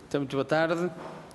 Então, muito boa tarde.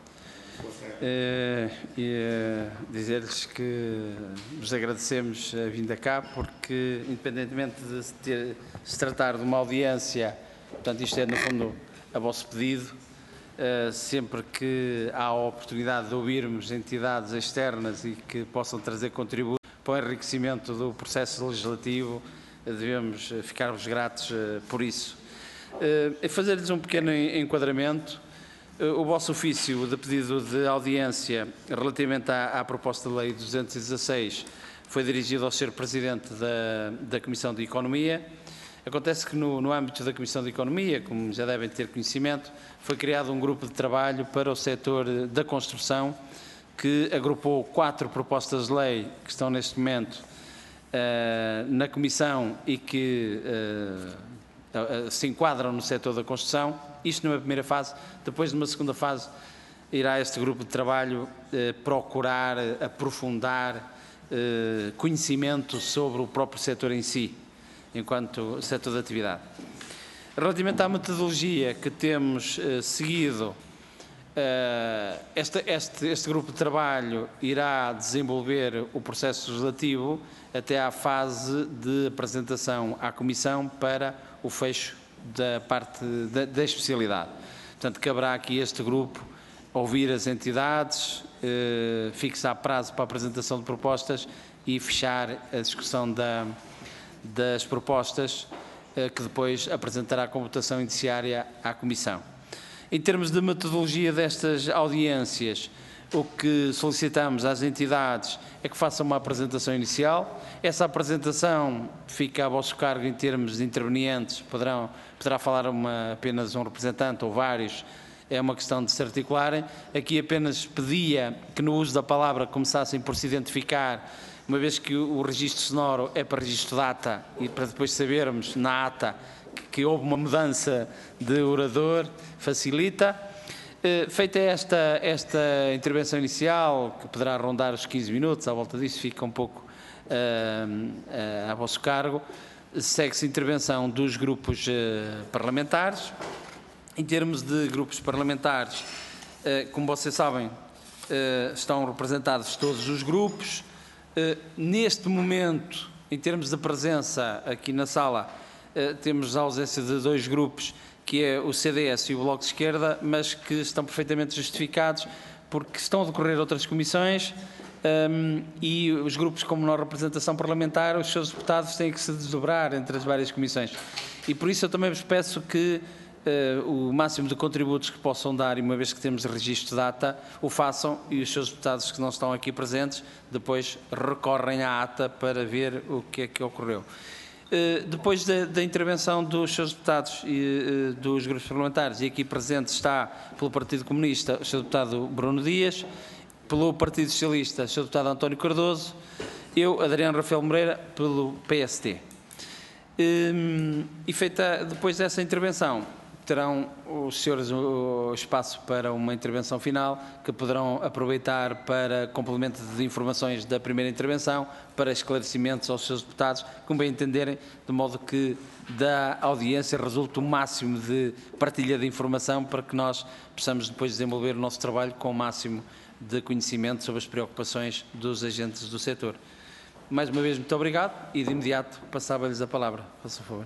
Dizer-lhes que vos agradecemos a vinda cá, porque, independentemente de se tratar de uma audiência, portanto, isto é, no fundo, a vosso pedido, sempre que há a oportunidade de ouvirmos entidades externas e que possam trazer contributo para o enriquecimento do processo legislativo, devemos ficar-vos gratos por isso. Fazer-lhes um pequeno enquadramento. O vosso ofício de pedido de audiência relativamente à proposta de lei 216 foi dirigido ao Sr. Presidente da Comissão de Economia. Acontece que no âmbito da Comissão de Economia, como já devem ter conhecimento, foi criado um grupo de trabalho para o setor da construção, que agrupou 4 propostas de lei que estão neste momento na Comissão e que se enquadram no setor da construção. Isto numa primeira fase. Depois, numa segunda fase, irá este grupo de trabalho procurar aprofundar conhecimento sobre o próprio setor em si, enquanto setor de atividade. Relativamente à metodologia que temos seguido, este grupo de trabalho irá desenvolver o processo legislativo até à fase de apresentação à Comissão para o fecho da parte da especialidade. Portanto, caberá aqui este grupo ouvir as entidades, fixar prazo para a apresentação de propostas e fechar a discussão das propostas, que depois apresentará com votação indiciária à Comissão. Em termos de metodologia destas audiências, o que solicitamos às entidades é que façam uma apresentação inicial. Essa apresentação fica a vosso cargo em termos de intervenientes, poderá falar apenas um representante ou vários, é uma questão de se articularem. Aqui apenas pedia que no uso da palavra começassem por se identificar, uma vez que o registro sonoro é para registro de ata e para depois sabermos na ata que houve uma mudança de orador, facilita. Feita esta intervenção inicial, que poderá rondar os 15 minutos, à volta disso fica um pouco a vosso cargo, segue-se a intervenção dos grupos parlamentares. Em termos de grupos parlamentares, como vocês sabem, estão representados todos os grupos. Neste momento, em termos de presença aqui na sala, temos a ausência de 2 grupos, que é o CDS e o Bloco de Esquerda, mas que estão perfeitamente justificados porque estão a decorrer outras comissões e os grupos com menor representação parlamentar, os seus deputados têm que se desdobrar entre as várias comissões. E por isso eu também vos peço que o máximo de contributos que possam dar, e uma vez que temos registro de ata, o façam, e os seus deputados que não estão aqui presentes depois recorrem à ata para ver o que é que ocorreu. Depois da intervenção dos seus deputados e dos grupos parlamentares, e aqui presente está pelo Partido Comunista o seu deputado Bruno Dias, pelo Partido Socialista o seu deputado António Cardoso, eu, Adriano Rafael Moreira, pelo PST. E feita depois dessa intervenção, terão os senhores o espaço para uma intervenção final, que poderão aproveitar para complemento de informações da primeira intervenção, para esclarecimentos aos seus deputados, como bem entenderem, de modo que da audiência resulte o máximo de partilha de informação para que nós possamos depois desenvolver o nosso trabalho com o máximo de conhecimento sobre as preocupações dos agentes do setor. Mais uma vez, muito obrigado e de imediato passava-lhes a palavra. Faça favor.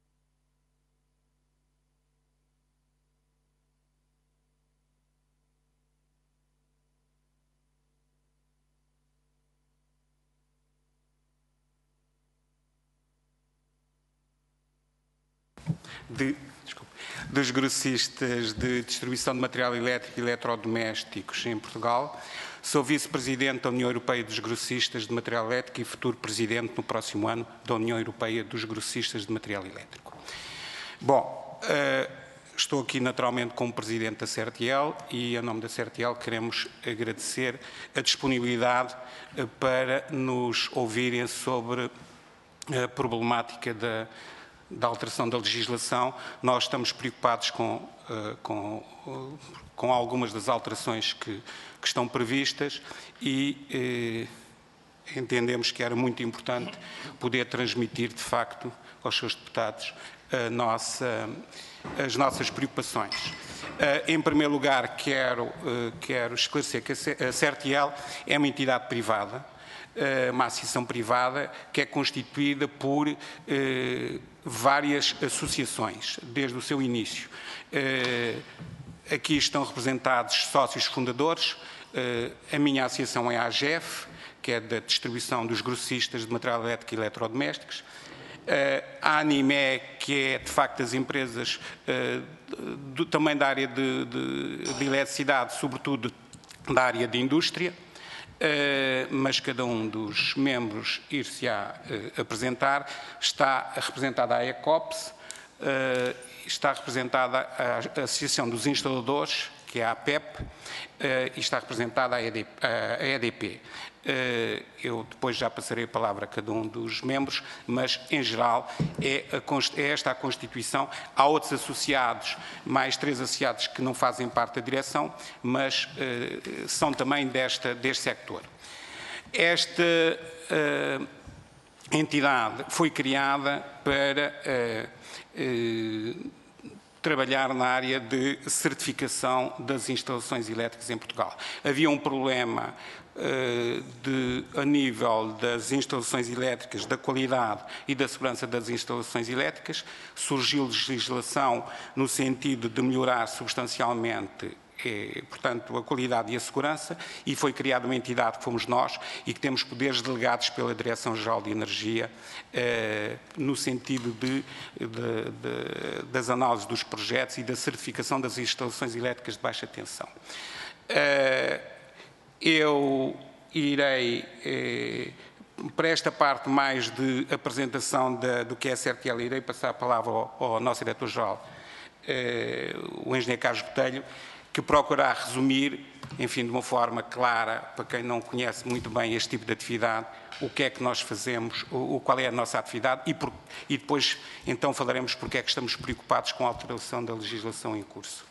Dos grossistas de distribuição de material elétrico e eletrodomésticos em Portugal. Sou vice-presidente da União Europeia dos Grossistas de Material Elétrico e futuro presidente no próximo ano da União Europeia dos Grossistas de Material Elétrico. Bom, estou aqui naturalmente como presidente da CERTIEL e, em nome da CERTIEL, queremos agradecer a disponibilidade para nos ouvirem sobre a problemática da alteração da legislação. Nós estamos preocupados com algumas das alterações que estão previstas e entendemos que era muito importante poder transmitir, de facto, aos seus deputados as nossas preocupações. Em primeiro lugar, quero esclarecer que a CERTIEL é uma entidade privada, uma associação privada que é constituída por várias associações, desde o seu início. Aqui estão representados sócios fundadores. A minha associação é a AGEF, que é da distribuição dos grossistas de material elétrico e eletrodomésticos. A ANIME, que é, de facto, as empresas também da área de eletricidade, sobretudo da área de indústria, mas cada um dos membros ir-se-á apresentar. Está representada a ECOPS, está representada a Associação dos Instaladores, que é a APEP, e está representada a EDP. Eu depois já passarei a palavra a cada um dos membros, mas, em geral, é esta a constituição. Há outros associados, mais 3 associados que não fazem parte da direção, mas são também deste sector. Esta entidade foi criada para trabalhar na área de certificação das instalações elétricas em Portugal. Havia um problema a nível das instalações elétricas, da qualidade e da segurança das instalações elétricas. Surgiu legislação no sentido de melhorar substancialmente, portanto, a qualidade e a segurança, e foi criada uma entidade que fomos nós e que temos poderes delegados pela Direção-Geral de Energia no sentido das análises dos projetos e da certificação das instalações elétricas de baixa tensão. Eu irei, para esta parte mais de apresentação do que é a CERTIEL, irei passar a palavra ao nosso Diretor-Geral, o Engenheiro Carlos Botelho, que procurará resumir, enfim, de uma forma clara, para quem não conhece muito bem este tipo de atividade, o que é que nós fazemos, qual é a nossa atividade e depois, então, falaremos porque é que estamos preocupados com a alteração da legislação em curso.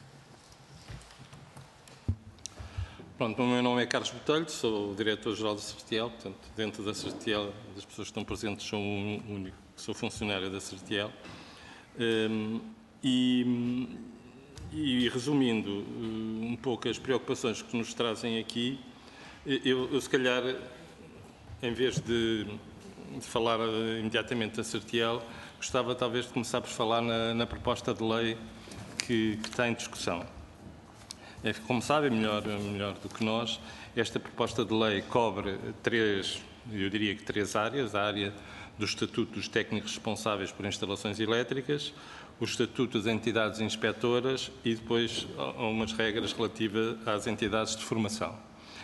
Pronto, o meu nome é Carlos Botelho, sou o Diretor-Geral da CERTIEL, portanto, dentro da CERTIEL, das pessoas que estão presentes, sou o único que sou funcionário da CERTIEL. E resumindo um pouco as preocupações que nos trazem aqui, eu se calhar, em vez de falar imediatamente da CERTIEL, gostava talvez de começar por falar na proposta de lei que está em discussão. Como sabem, melhor do que nós, esta proposta de lei cobre eu diria que três áreas: a área do Estatuto dos Técnicos Responsáveis por Instalações Elétricas, o Estatuto das Entidades Inspetoras e depois umas regras relativas às entidades de formação.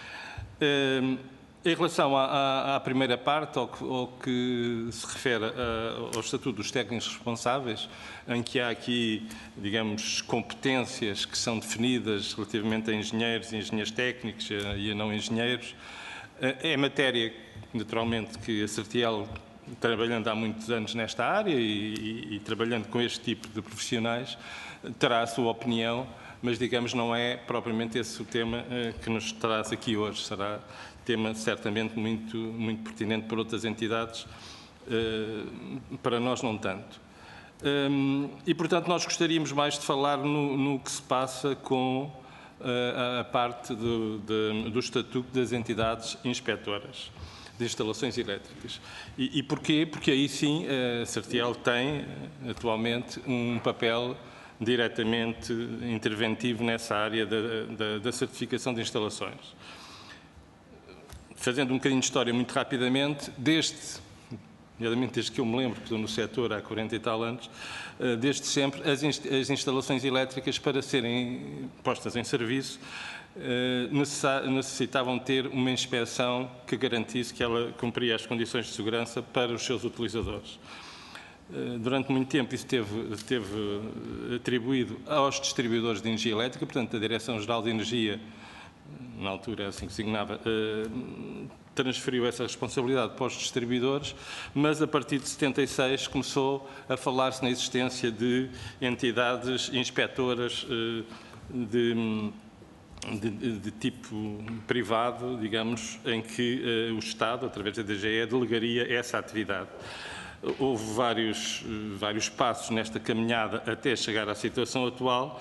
Em relação à primeira parte, ao que se refere ao Estatuto dos Técnicos Responsáveis, em que há aqui, digamos, competências que são definidas relativamente a engenheiros e engenheiros técnicos e a não engenheiros, é matéria, naturalmente, que a CERTIEL, trabalhando há muitos anos nesta área e trabalhando com este tipo de profissionais, terá a sua opinião, mas, digamos, não é propriamente esse o tema que nos traz aqui hoje. Será tema certamente muito pertinente para outras entidades, para nós não tanto. E, portanto, nós gostaríamos mais de falar no que se passa com a parte do Estatuto das Entidades Inspetoras de Instalações Elétricas. E porquê? Porque aí sim a CERTIEL tem atualmente um papel diretamente interventivo nessa área da certificação de instalações. Fazendo um bocadinho de história muito rapidamente, desde que eu me lembro, que estou no setor há 40 e tal anos, desde sempre as instalações elétricas, para serem postas em serviço, necessitavam ter uma inspeção que garantisse que ela cumpria as condições de segurança para os seus utilizadores. Durante muito tempo isso esteve atribuído aos distribuidores de energia elétrica, portanto a Direção-Geral de Energia, na altura assim que se designava, transferiu essa responsabilidade para os distribuidores, mas a partir de 76 começou a falar-se na existência de entidades inspetoras de tipo privado, digamos, em que o Estado, através da DGE, delegaria essa atividade. Houve vários passos nesta caminhada até chegar à situação atual.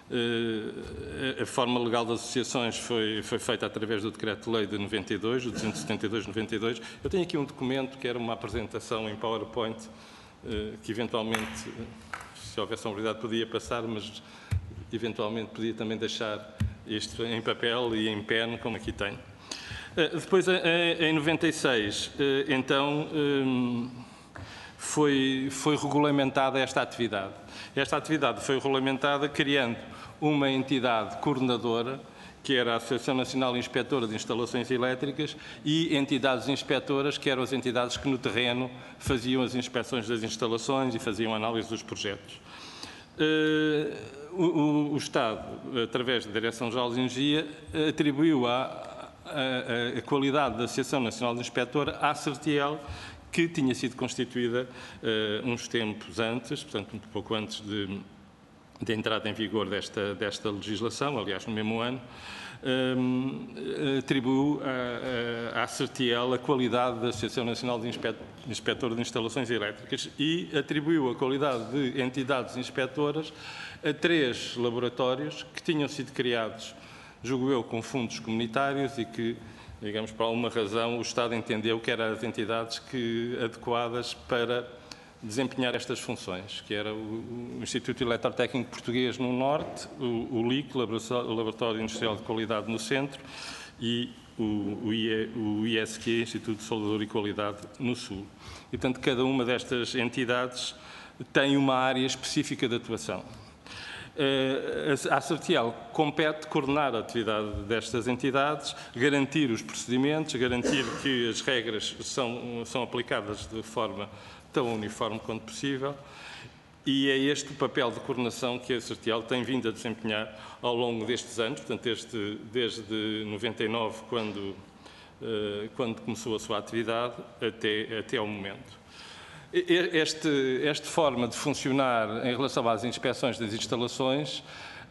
A forma legal das associações foi feita através do Decreto-Lei de 92, o 272/92. Eu tenho aqui um documento que era uma apresentação em PowerPoint, que eventualmente, se houvesse a oportunidade, podia passar, mas eventualmente podia também deixar isto em papel e em pen, como aqui tenho. Depois, em 96, então, foi regulamentada esta atividade. Esta atividade foi regulamentada criando uma entidade coordenadora, que era a Associação Nacional Inspetora de Instalações Elétricas, e entidades inspetoras, que eram as entidades que no terreno faziam as inspeções das instalações e faziam análise dos projetos. O Estado, através da Direção-Geral de Energia, atribuiu a qualidade da Associação Nacional de Inspetora à CERTIEL, que tinha sido constituída uns tempos antes, portanto, um pouco antes de entrada em vigor desta legislação, aliás, no mesmo ano, atribuiu à CERTIEL a qualidade da Associação Nacional de Inspetora de Instalações Elétricas e atribuiu a qualidade de entidades inspetoras a 3 laboratórios que tinham sido criados, julgo eu, com fundos comunitários e que, digamos, por alguma razão, o Estado entendeu que eram as entidades adequadas para desempenhar estas funções, que era o Instituto Eletrotécnico Português no Norte, o LIC, Laboratório Industrial de Qualidade no Centro, e o ISQ, Instituto de Soldadura e Qualidade, no Sul. E, portanto, cada uma destas entidades tem uma área específica de atuação. A CERTIEL compete coordenar a atividade destas entidades, garantir os procedimentos, garantir que as regras são aplicadas de forma tão uniforme quanto possível, e é este o papel de coordenação que a CERTIEL tem vindo a desempenhar ao longo destes anos, portanto, desde 99, quando começou a sua atividade, até ao momento. Esta forma de funcionar em relação às inspeções das instalações,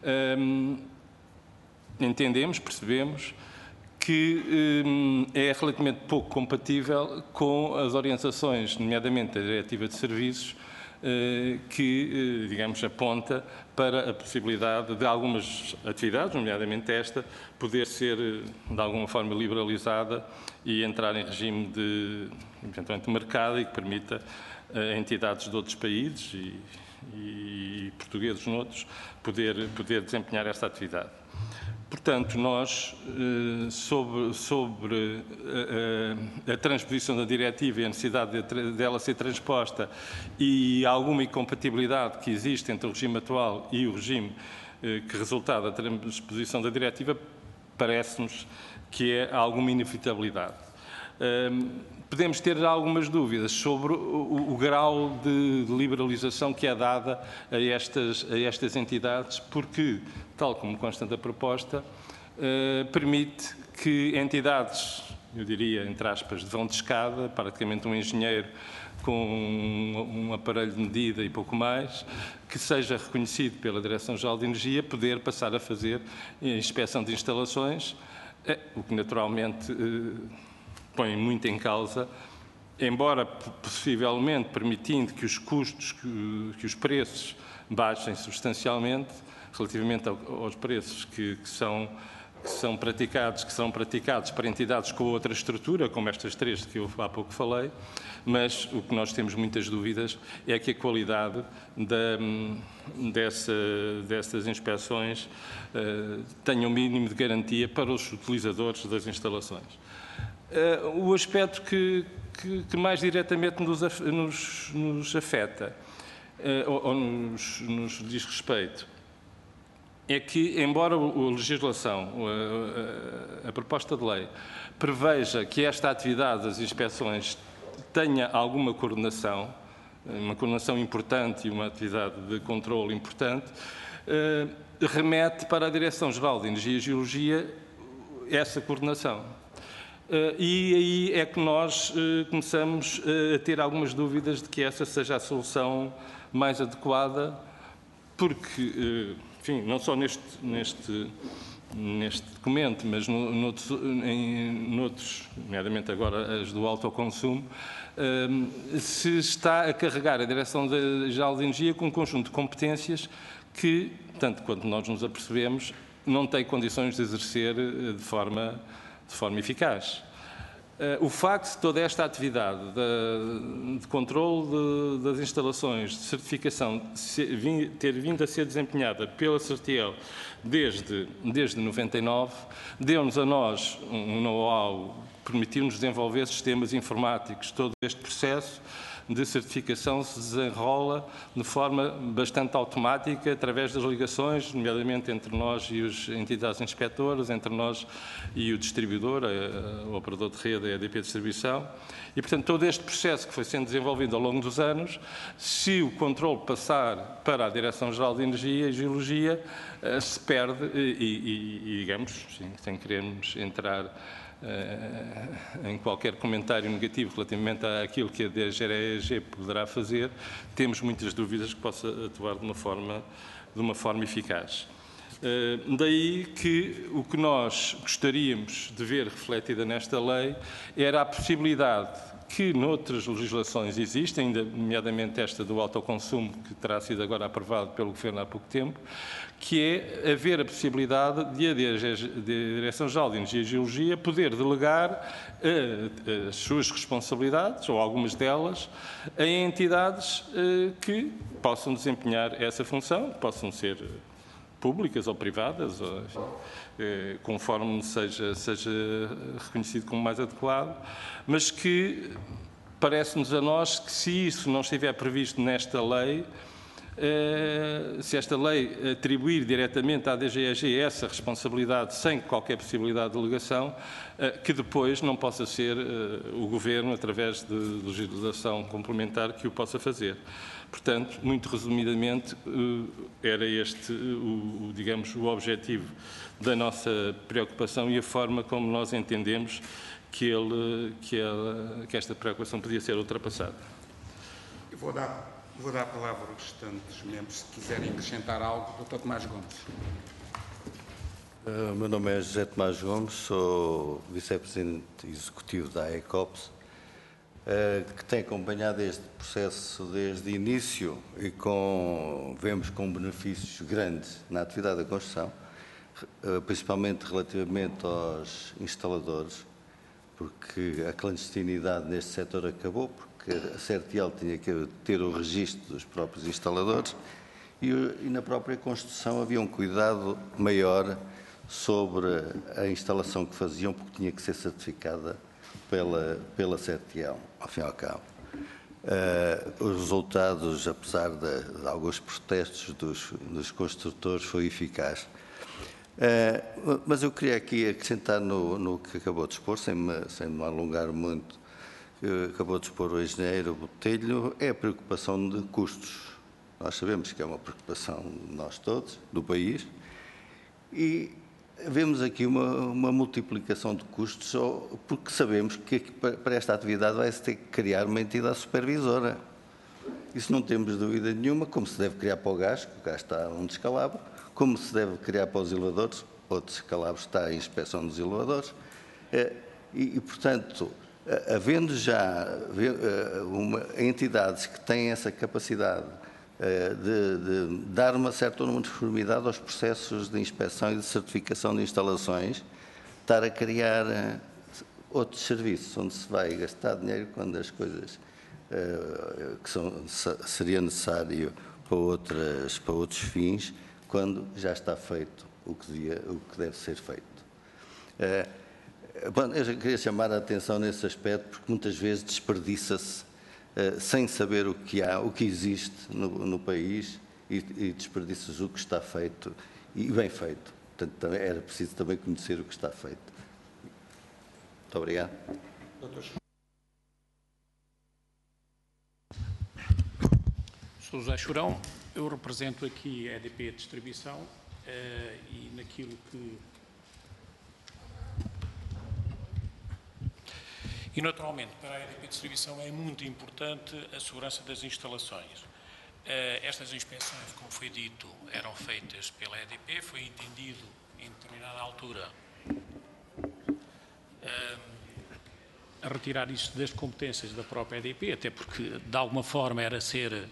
percebemos que é relativamente pouco compatível com as orientações, nomeadamente a Diretiva de Serviços, que, digamos, aponta para a possibilidade de algumas atividades, nomeadamente esta, poder ser, de alguma forma, liberalizada e entrar em regime de, eventualmente, mercado e que permita a entidades de outros países e portugueses noutros poder desempenhar esta atividade. Portanto, nós, sobre a transposição da diretiva e a necessidade dela ser transposta e alguma incompatibilidade que existe entre o regime atual e o regime que resulta da transposição da diretiva, parece-nos que é alguma inevitabilidade. Podemos ter algumas dúvidas sobre o grau de liberalização que é dada a estas entidades, porque, tal como consta da proposta, permite que entidades, eu diria, entre aspas, de vão de escada, praticamente um engenheiro com um aparelho de medida e pouco mais, que seja reconhecido pela Direção-Geral de Energia, poder passar a fazer inspeção de instalações, o que naturalmente põe muito em causa, embora possivelmente permitindo que os custos, que os preços baixem substancialmente relativamente aos preços que serão praticados para entidades com outra estrutura, como estas 3 que eu há pouco falei, mas o que nós temos muitas dúvidas é que a qualidade dessas inspeções tenha um mínimo de garantia para os utilizadores das instalações. O aspecto que mais diretamente nos afeta ou nos diz respeito é que, embora a legislação, a proposta de lei, preveja que esta atividade das inspeções tenha alguma coordenação, uma coordenação importante e uma atividade de controle importante, remete para a Direção-Geral de Energia e Geologia essa coordenação. E aí é que nós começamos a ter algumas dúvidas de que essa seja a solução mais adequada, porque, enfim, não só neste neste documento, mas noutros, nomeadamente agora as do autoconsumo, se está a carregar a Direção-Geral de Energia com um conjunto de competências que, tanto quanto nós nos apercebemos, não tem condições de exercer de forma eficaz. O facto de toda esta atividade de controle das instalações, de certificação, ter vindo a ser desempenhada pela CERTIEL desde 99, deu-nos a nós um know-how, permitiu-nos desenvolver sistemas informáticos. Todo este processo de certificação se desenrola de forma bastante automática, através das ligações, nomeadamente entre nós e as entidades inspectoras, entre nós e o distribuidor, o operador de rede, a EDP Distribuição. E, portanto, todo este processo que foi sendo desenvolvido ao longo dos anos, se o controle passar para a Direção-Geral de Energia e Geologia, se perde e digamos, sem querermos entrar em qualquer comentário negativo relativamente àquilo que a DGREG poderá fazer, temos muitas dúvidas que possa atuar de uma forma eficaz. Daí que o que nós gostaríamos de ver refletida nesta lei era a possibilidade que noutras legislações existe, ainda nomeadamente esta do autoconsumo, que terá sido agora aprovado pelo Governo há pouco tempo, que é haver a possibilidade de a Direção-Geral de Energia e Geologia poder delegar as suas responsabilidades, ou algumas delas, em entidades que possam desempenhar essa função, possam ser públicas ou privadas, ou, enfim, conforme seja reconhecido como mais adequado, mas que parece-nos a nós que, se isso não estiver previsto nesta lei, se esta lei atribuir diretamente à DGEG essa responsabilidade sem qualquer possibilidade de delegação, que depois não possa ser o Governo, através de legislação complementar, que o possa fazer. Portanto, muito resumidamente, era este, digamos, o objetivo da nossa preocupação e a forma como nós entendemos que esta preocupação podia ser ultrapassada. Eu vou dar a palavra aos restantes membros, se quiserem acrescentar algo. Dr. Tomás Gomes. O meu nome é José Tomás Gomes, sou vice-presidente executivo da AECOPS, que tem acompanhado este processo desde o início e vemos com benefícios grandes na atividade da construção, principalmente relativamente aos instaladores, porque a clandestinidade neste setor acabou, porque a CERTIEL tinha que ter o registro dos próprios instaladores e na própria construção havia um cuidado maior sobre a instalação que faziam, porque tinha que ser certificada pela CERTIEL, ao fim e ao cabo. Os resultados, apesar de alguns protestos dos construtores, foi eficaz. Mas eu queria aqui acrescentar no que acabou de expor, sem me alongar muito, que acabou de expor o engenheiro Botelho, é a preocupação de custos. Nós sabemos que é uma preocupação de nós todos, do país, e vemos aqui uma multiplicação de custos, porque sabemos que para esta atividade vai-se ter que criar uma entidade supervisora. Isso não temos dúvida nenhuma, como se deve criar para o gás, que o gás está um descalabro, como se deve criar para os elevadores, outro descalabro está a inspeção dos elevadores, portanto, havendo já entidades que têm essa capacidade de dar uma certa uniformidade aos processos de inspeção e de certificação de instalações, estar a criar outros serviços, onde se vai gastar dinheiro quando as coisas que seria necessário para outros fins, quando já está feito o que deve ser feito. Eu já queria chamar a atenção nesse aspecto, porque muitas vezes desperdiça-se sem saber o que há, o que existe no país, e desperdiça-se o que está feito e bem feito. Portanto, era preciso também conhecer o que está feito. Muito obrigado. Sou José Chorão, eu represento aqui a EDP Distribuição e naquilo que... E, naturalmente, para a EDP Distribuição é muito importante a segurança das instalações. Estas inspeções, como foi dito, eram feitas pela EDP, foi entendido em determinada altura, a retirar isso das competências da própria EDP, até porque, de alguma forma, era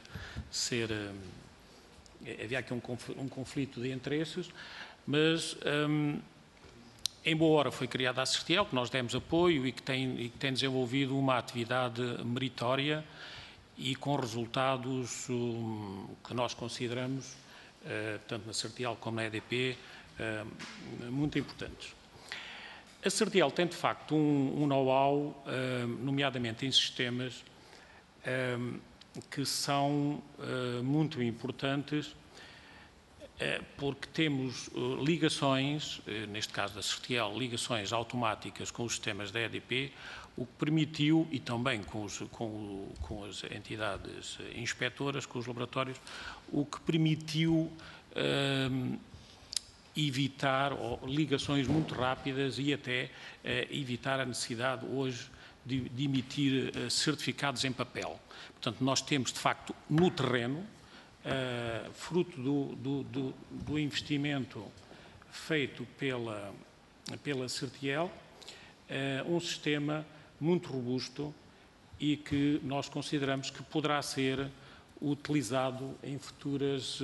havia aqui um conflito de interesses, mas, em boa hora, foi criada a Certiel, que nós demos apoio e que tem desenvolvido uma atividade meritória e com resultados que nós consideramos, tanto na Certiel como na EDP, muito importantes. A Certiel tem, de facto, um know-how, nomeadamente em sistemas, que são muito importantes, porque temos ligações, neste caso da Certiel, ligações automáticas com os sistemas da EDP, o que permitiu, e também com as entidades inspetoras, com os laboratórios, o que permitiu evitar ligações muito rápidas e até evitar a necessidade hoje de emitir certificados em papel. Portanto, nós temos, de facto, no terreno, fruto do investimento feito pela Certiel, um sistema muito robusto e que nós consideramos que poderá ser utilizado em futuras,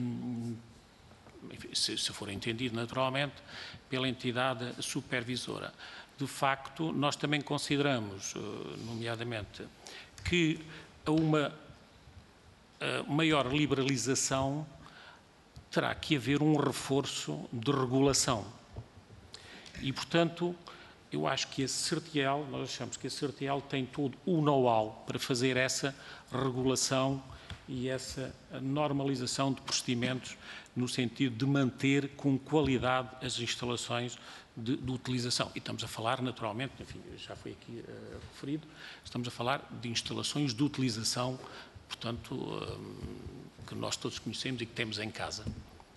se for entendido naturalmente, pela entidade supervisora. De facto, nós também consideramos, nomeadamente, que uma maior liberalização terá que haver um reforço de regulação. E, portanto, eu acho que a Certiel, nós achamos que a Certiel tem todo o know-how para fazer essa regulação e essa normalização de procedimentos no sentido de manter com qualidade as instalações de utilização. E estamos a falar, naturalmente, enfim, já foi aqui referido, estamos a falar de instalações de utilização, portanto, que nós todos conhecemos e que temos em casa.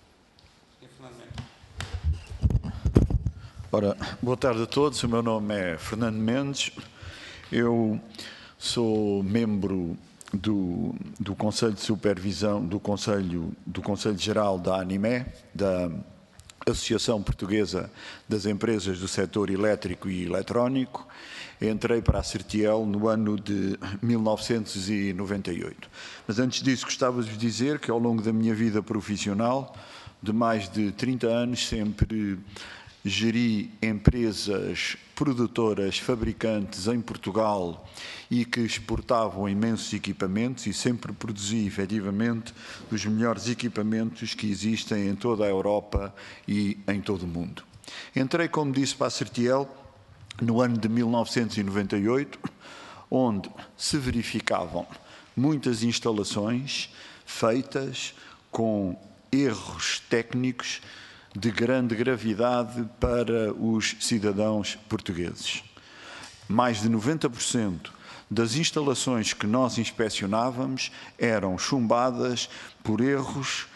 Ora, boa tarde a todos, o meu nome é Fernando Mendes, eu sou membro do Conselho de Supervisão, do Conselho Geral da ANIME, da Associação Portuguesa das Empresas do Setor Elétrico e Eletrónico. Entrei para a Certiel no ano de 1998. Mas antes disso gostava de vos dizer que ao longo da minha vida profissional, de mais de 30 anos, sempre geri empresas produtoras, fabricantes em Portugal e que exportavam imensos equipamentos e sempre produzi, efetivamente, os melhores equipamentos que existem em toda a Europa e em todo o mundo. Entrei, como disse, para a Certiel no ano de 1998, onde se verificavam muitas instalações feitas com erros técnicos de grande gravidade para os cidadãos portugueses. Mais de 90% das instalações que nós inspecionávamos eram chumbadas por erros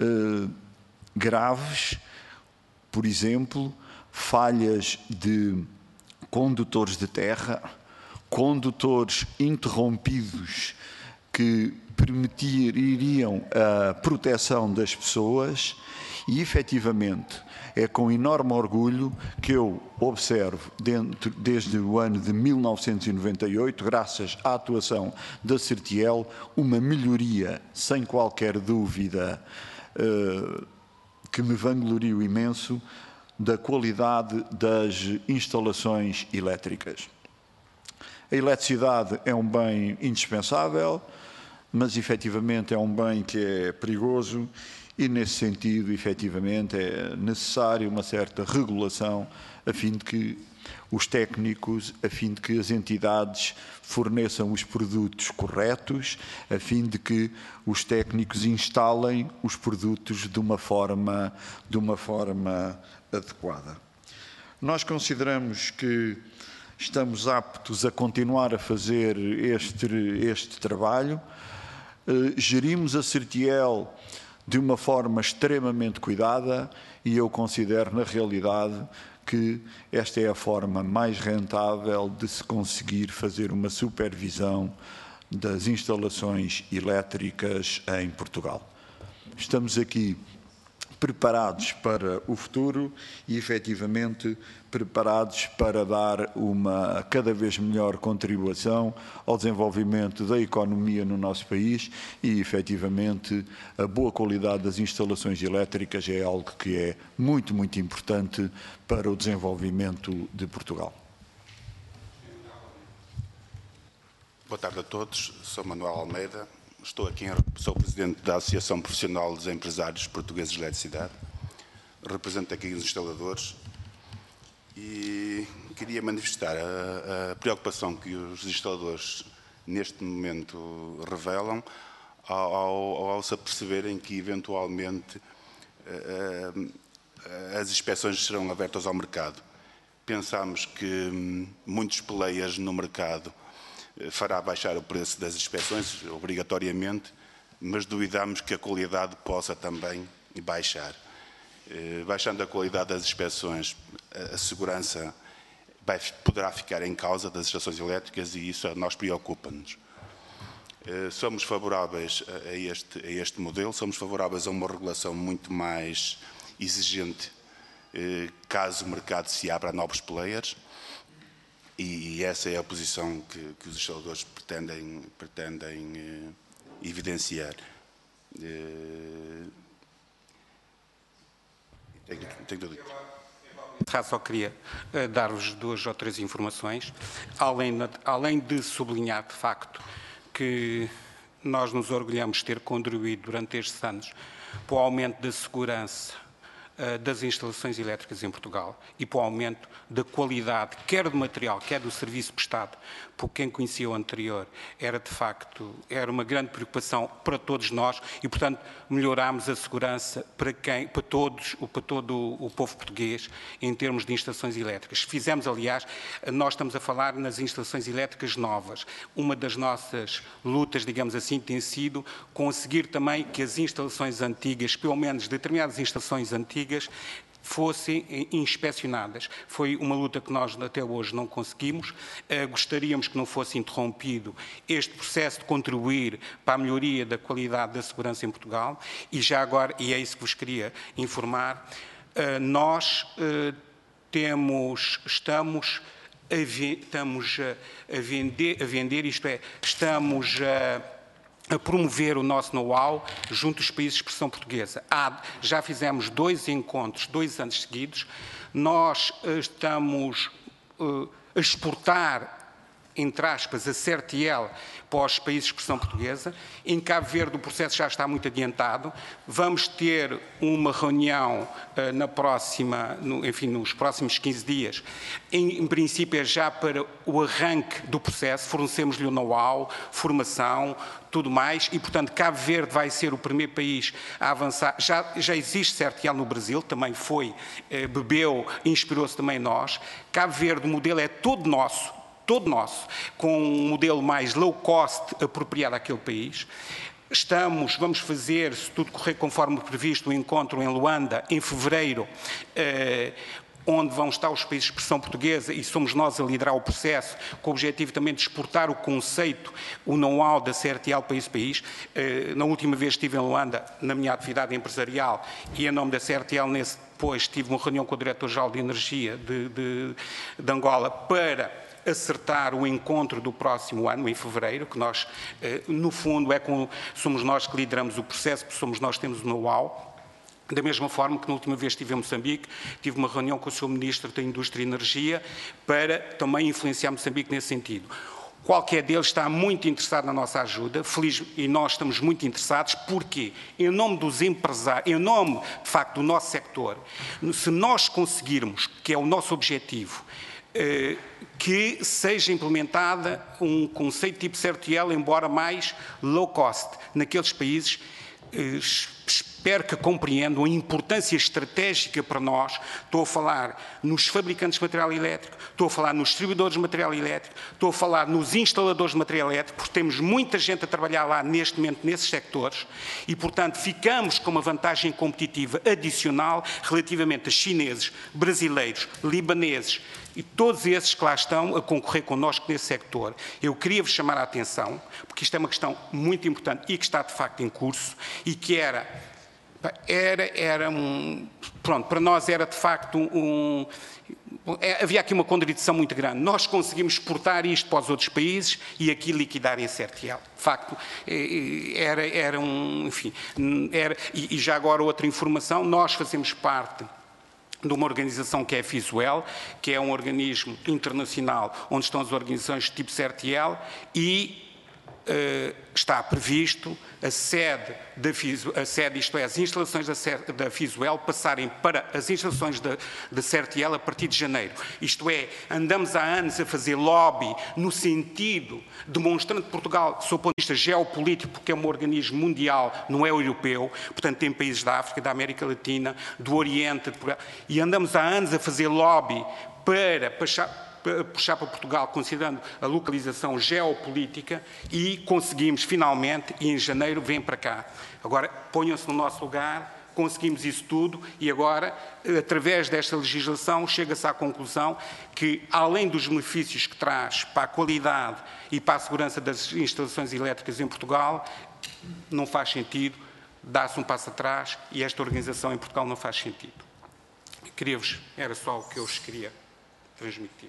graves, por exemplo, falhas de condutores de terra, condutores interrompidos que permitiriam a proteção das pessoas. E, efetivamente, é com enorme orgulho que eu observo, desde o ano de 1998, graças à atuação da Certiel, uma melhoria, sem qualquer dúvida, que me vanglorio imenso, da qualidade das instalações elétricas. A eletricidade é um bem indispensável, mas, efetivamente, é um bem que é perigoso. E, nesse sentido, efetivamente, é necessário uma certa regulação a fim de que os técnicos, a fim de que as entidades forneçam os produtos corretos, a fim de que os técnicos instalem os produtos de uma forma adequada. Nós consideramos que estamos aptos a continuar a fazer este trabalho. Gerimos a Certiel de uma forma extremamente cuidada e eu considero, na realidade, que esta é a forma mais rentável de se conseguir fazer uma supervisão das instalações elétricas em Portugal. Estamos aqui preparados para o futuro e, efetivamente, preparados para dar uma cada vez melhor contribuição ao desenvolvimento da economia no nosso país e, efetivamente, a boa qualidade das instalações elétricas é algo que é muito, muito importante para o desenvolvimento de Portugal. Boa tarde a todos, sou Manuel Almeida, sou presidente da Associação Profissional dos Empresários Portugueses de Eletricidade, represento aqui os instaladores e queria manifestar a preocupação que os instaladores neste momento revelam ao se aperceberem que eventualmente as inspeções serão abertas ao mercado. Pensamos que muitos players no mercado fará baixar o preço das inspeções, obrigatoriamente, mas duvidamos que a qualidade possa também baixar. Baixando a qualidade das inspeções, a segurança poderá ficar em causa das estações elétricas e isso a nós preocupa-nos. Somos favoráveis a este modelo, somos favoráveis a uma regulação muito mais exigente caso o mercado se abra a novos players. E essa é a posição que os instaladores pretendem evidenciar. Tenho tudo dito. Só queria dar-vos 2 ou 3 informações, além de sublinhar de facto que nós nos orgulhamos de ter contribuído durante estes anos para o aumento da segurança das instalações elétricas em Portugal e para o aumento da qualidade, quer do material, quer do serviço prestado, por quem conhecia o anterior, era de facto, era uma grande preocupação para todos nós e, portanto, melhorámos a segurança para todo o povo português em termos de instalações elétricas. Fizemos, aliás, nós estamos a falar nas instalações elétricas novas. Uma das nossas lutas, digamos assim, tem sido conseguir também que as instalações antigas, pelo menos determinadas instalações antigas, fossem inspecionadas. Foi uma luta que nós até hoje não conseguimos. Gostaríamos que não fosse interrompido este processo de contribuir para a melhoria da qualidade da segurança em Portugal. E já agora, e é isso que vos queria informar, nós estamos a vender, isto é, estamos a promover o nosso know-how junto aos países de expressão portuguesa. Já fizemos 2 encontros, 2 anos seguidos. Nós estamos a exportar, entre aspas, a CERTIEL para os países de expressão portuguesa. Em Cabo Verde o processo já está muito adiantado. Vamos ter uma reunião nos próximos 15 dias. Em princípio é já para o arranque do processo, fornecemos-lhe o know-how, formação, tudo mais, e portanto Cabo Verde vai ser o primeiro país a avançar. Já existe CERTIEL no Brasil, também bebeu, inspirou-se também nós. Cabo Verde, o modelo é todo nosso, com um modelo mais low cost apropriado àquele país. Vamos fazer, se tudo correr conforme previsto, um encontro em Luanda, em fevereiro, onde vão estar os países de expressão portuguesa e somos nós a liderar o processo, com o objetivo também de exportar o conceito, o know-how da CERTIEL para esse país. Na última vez estive em Luanda, na minha atividade empresarial, e em nome da CERTIEL, depois tive uma reunião com o Diretor-Geral de Energia de Angola para acertar o encontro do próximo ano, em fevereiro, que nós, no fundo, somos nós que lideramos o processo, porque somos nós que temos o know-how. Da mesma forma que na última vez estive em Moçambique, tive uma reunião com o Sr. Ministro da Indústria e Energia para também influenciar Moçambique nesse sentido. Qualquer deles está muito interessado na nossa ajuda, e nós estamos muito interessados, porque, em nome dos empresários, em nome, de facto, do nosso sector, se nós conseguirmos, que é o nosso objetivo, que seja implementada um conceito tipo CERTIEL, embora mais low cost, naqueles países. Espero que compreendam a importância estratégica para nós. Estou a falar nos fabricantes de material elétrico, estou a falar nos distribuidores de material elétrico, estou a falar nos instaladores de material elétrico, porque temos muita gente a trabalhar lá neste momento nesses sectores e, portanto, ficamos com uma vantagem competitiva adicional relativamente a chineses, brasileiros, libaneses e todos esses que lá estão a concorrer connosco nesse sector. Eu queria-vos chamar a atenção, porque isto é uma questão muito importante e que está de facto em curso e que era Pronto, para nós era de facto havia aqui uma contradição muito grande. Nós conseguimos exportar isto para os outros países e aqui liquidar em CRTL. De facto, enfim, e já agora outra informação, nós fazemos parte de uma organização que é a FISUEL, que é um organismo internacional onde estão as organizações tipo CRTL e está previsto a sede, isto é, as instalações da FISUEL passarem para as instalações da CRTL a partir de janeiro. Isto é, andamos há anos a fazer lobby no sentido, demonstrando que Portugal, sob o ponto de vista geopolítico, porque é um organismo mundial, não é europeu, portanto tem países da África, da América Latina, do Oriente, e andamos há anos a fazer lobby para puxar para Portugal, considerando a localização geopolítica, e conseguimos finalmente, e em janeiro vem para cá. Agora, ponham-se no nosso lugar, conseguimos isso tudo e agora, através desta legislação, chega-se à conclusão que, além dos benefícios que traz para a qualidade e para a segurança das instalações elétricas em Portugal, não faz sentido, dá-se um passo atrás e esta organização em Portugal não faz sentido. Era só o que eu vos queria transmitir.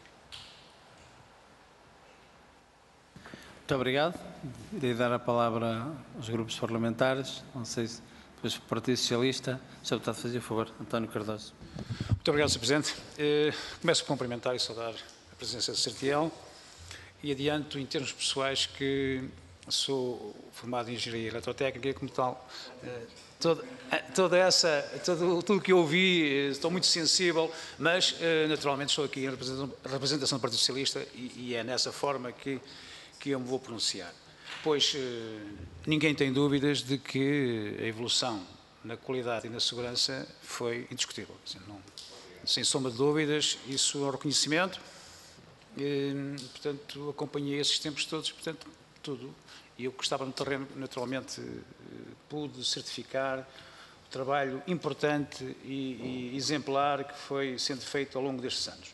Muito obrigado. Irei dar a palavra aos grupos parlamentares. Não sei se depois o Partido Socialista. O Sr. Deputado, fazia favor. António Cardoso. Muito obrigado, Sr. Presidente. Começo a cumprimentar e saudar a presença da CRTL e adianto, em termos pessoais, que sou formado em Engenharia Eletrotécnica e, como tal, tudo o que eu ouvi, estou muito sensível, mas, naturalmente, estou aqui em representação do Partido Socialista e é nessa forma que eu me vou pronunciar. Pois ninguém tem dúvidas de que a evolução na qualidade e na segurança foi indiscutível. Sem sombra de dúvidas, isso é um reconhecimento. Portanto, acompanhei esses tempos todos, portanto, tudo. E eu que estava no terreno, naturalmente, pude certificar o trabalho importante e exemplar que foi sendo feito ao longo destes anos.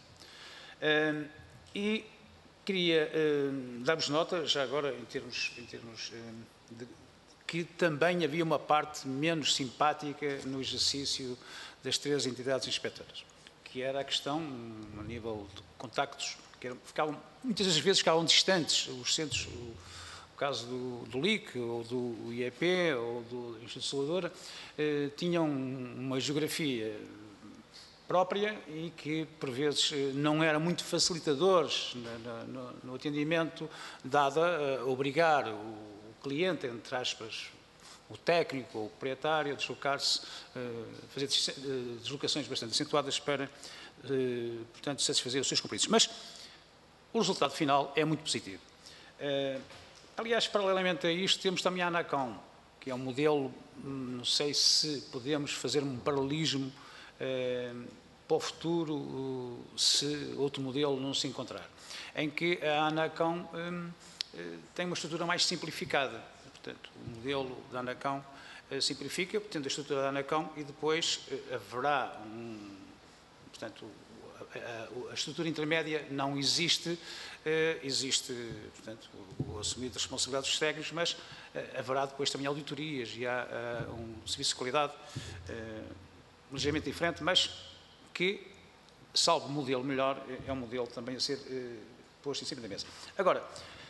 E queria dar-vos nota, já agora, em termos de que também havia uma parte menos simpática no exercício das 3 entidades inspetoras, que era a questão, a nível de contactos, que muitas das vezes ficavam distantes, os centros, o caso do LIC, ou do IEP, ou do Instituto Salvador, tinham uma geografia própria e que, por vezes, não eram muito facilitadores no atendimento, dado a obrigar o cliente, entre aspas, o técnico ou o proprietário, a deslocar-se, fazer deslocações bastante acentuadas para, portanto, satisfazer os seus compromissos. Mas o resultado final é muito positivo. Aliás, paralelamente a isto, temos também a ANACOM, que é um modelo, não sei se podemos fazer um paralelismo para o futuro, se outro modelo não se encontrar, em que a ANACOM tem uma estrutura mais simplificada. Portanto, o modelo da ANACOM simplifica, tendo a estrutura da ANACOM, e depois haverá portanto, a estrutura intermédia não existe, existe, portanto, o assumir de responsabilidades dos técnicos, mas haverá depois também auditorias e há um serviço de qualidade ligeiramente diferente, mas que, salvo o modelo melhor, é um modelo também a ser posto em cima da mesa. Agora,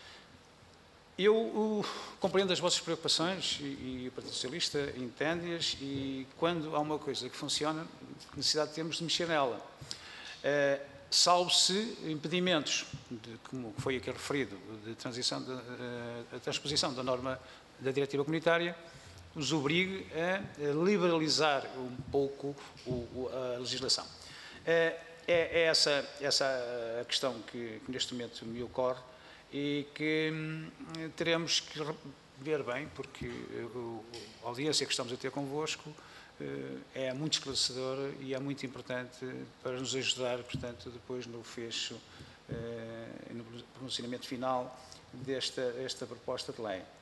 eu compreendo as vossas preocupações e o Partido Socialista entende-as, e quando há uma coisa que funciona, necessidade temos de mexer nela. Salvo-se impedimentos, como foi aqui referido, de transposição da norma da diretiva comunitária, nos obrigue a liberalizar um pouco a legislação. É essa a questão que neste momento me ocorre e que teremos que ver bem, porque a audiência que estamos a ter convosco é muito esclarecedora e é muito importante para nos ajudar, portanto, depois no fecho, no pronunciamento final desta proposta de lei.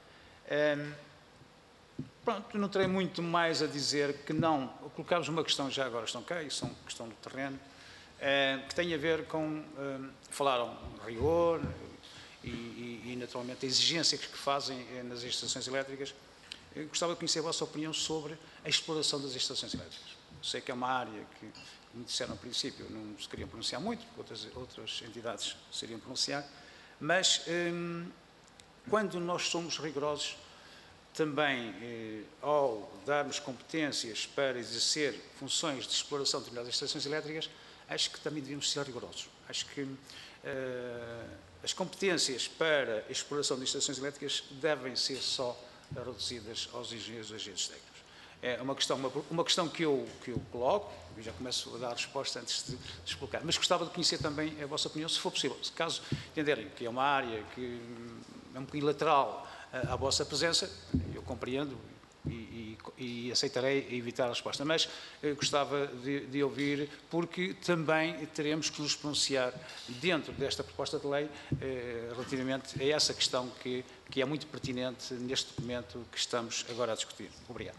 Pronto, não terei muito mais a dizer que não. Colocámos uma questão, já agora estão cá, e são questão do terreno, que tem a ver com, falaram rigor e naturalmente a exigência que fazem nas instalações elétricas. gostava de conhecer a vossa opinião sobre a exploração das instalações elétricas. Sei que é uma área que, como disseram no princípio, não se queriam pronunciar muito, porque outras entidades se iriam pronunciar, mas quando nós somos rigorosos, também ao darmos competências para exercer funções de exploração de determinadas instalações elétricas, acho que também devíamos ser rigorosos. Acho que as competências para a exploração de instalações elétricas devem ser só reduzidas aos engenheiros e agentes técnicos. É uma questão que eu coloco, e já começo a dar a resposta antes de explicar, mas gostava de conhecer também a vossa opinião, se for possível. Se caso entenderem que é uma área que é um bocadinho lateral à vossa presença, eu compreendo e aceitarei evitar a resposta, mas gostava de ouvir, porque também teremos que nos pronunciar dentro desta proposta de lei relativamente a essa questão que é muito pertinente neste documento que estamos agora a discutir. Obrigado.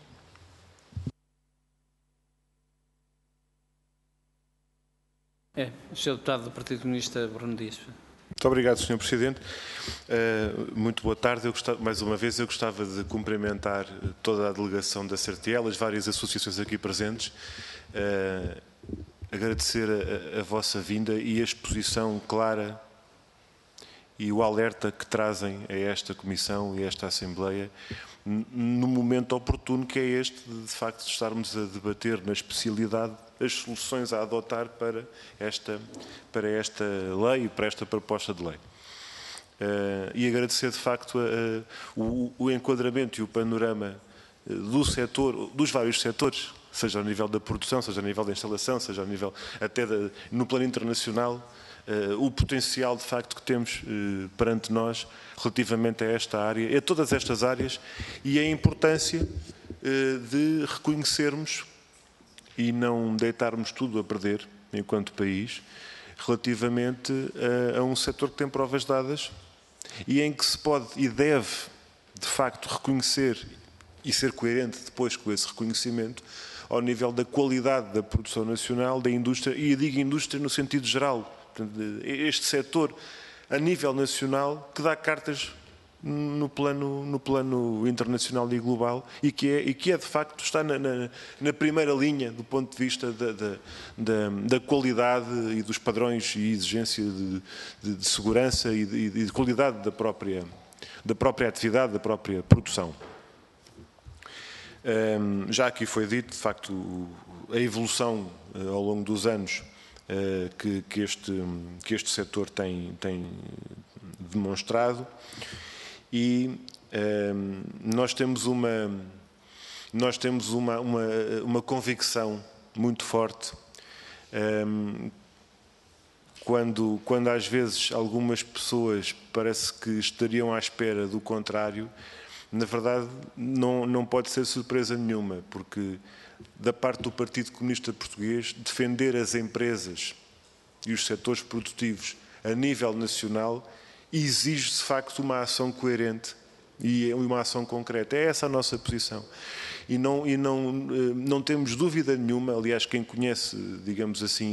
O Sr. Deputado do Partido Comunista, Bruno Dias. Muito obrigado, Sr. Presidente. Muito boa tarde. Mais uma vez, eu gostava de cumprimentar toda a delegação da CERTIEL, as várias associações aqui presentes, agradecer a vossa vinda e a exposição clara e o alerta que trazem a esta Comissão e a esta Assembleia no momento oportuno que é este, de facto, estarmos a debater na especialidade as soluções a adotar para esta lei e para esta proposta de lei. E agradecer, de facto, o enquadramento e o panorama do setor, dos vários setores, seja ao nível da produção, seja ao nível da instalação, seja ao nível até no plano internacional, o potencial, de facto, que temos perante nós relativamente a esta área, a todas estas áreas, e a importância de reconhecermos e não deitarmos tudo a perder, enquanto país, relativamente a um setor que tem provas dadas e em que se pode e deve, de facto, reconhecer e ser coerente depois com esse reconhecimento ao nível da qualidade da produção nacional, da indústria, e eu digo indústria no sentido geral. Este setor, a nível nacional, que dá cartas no plano internacional e global e que é de facto, está na primeira linha do ponto de vista da qualidade e dos padrões e exigência de segurança e de qualidade da própria atividade, da própria produção. Já aqui foi dito, de facto, a evolução ao longo dos anos que este setor tem demonstrado, e nós temos uma convicção muito forte quando às vezes algumas pessoas parece que estariam à espera do contrário. Na verdade, não pode ser surpresa nenhuma, porque da parte do Partido Comunista Português, defender as empresas e os setores produtivos a nível nacional exige, de facto, uma ação coerente e uma ação concreta. É essa a nossa posição. E não temos dúvida nenhuma, aliás, quem conhece, digamos assim,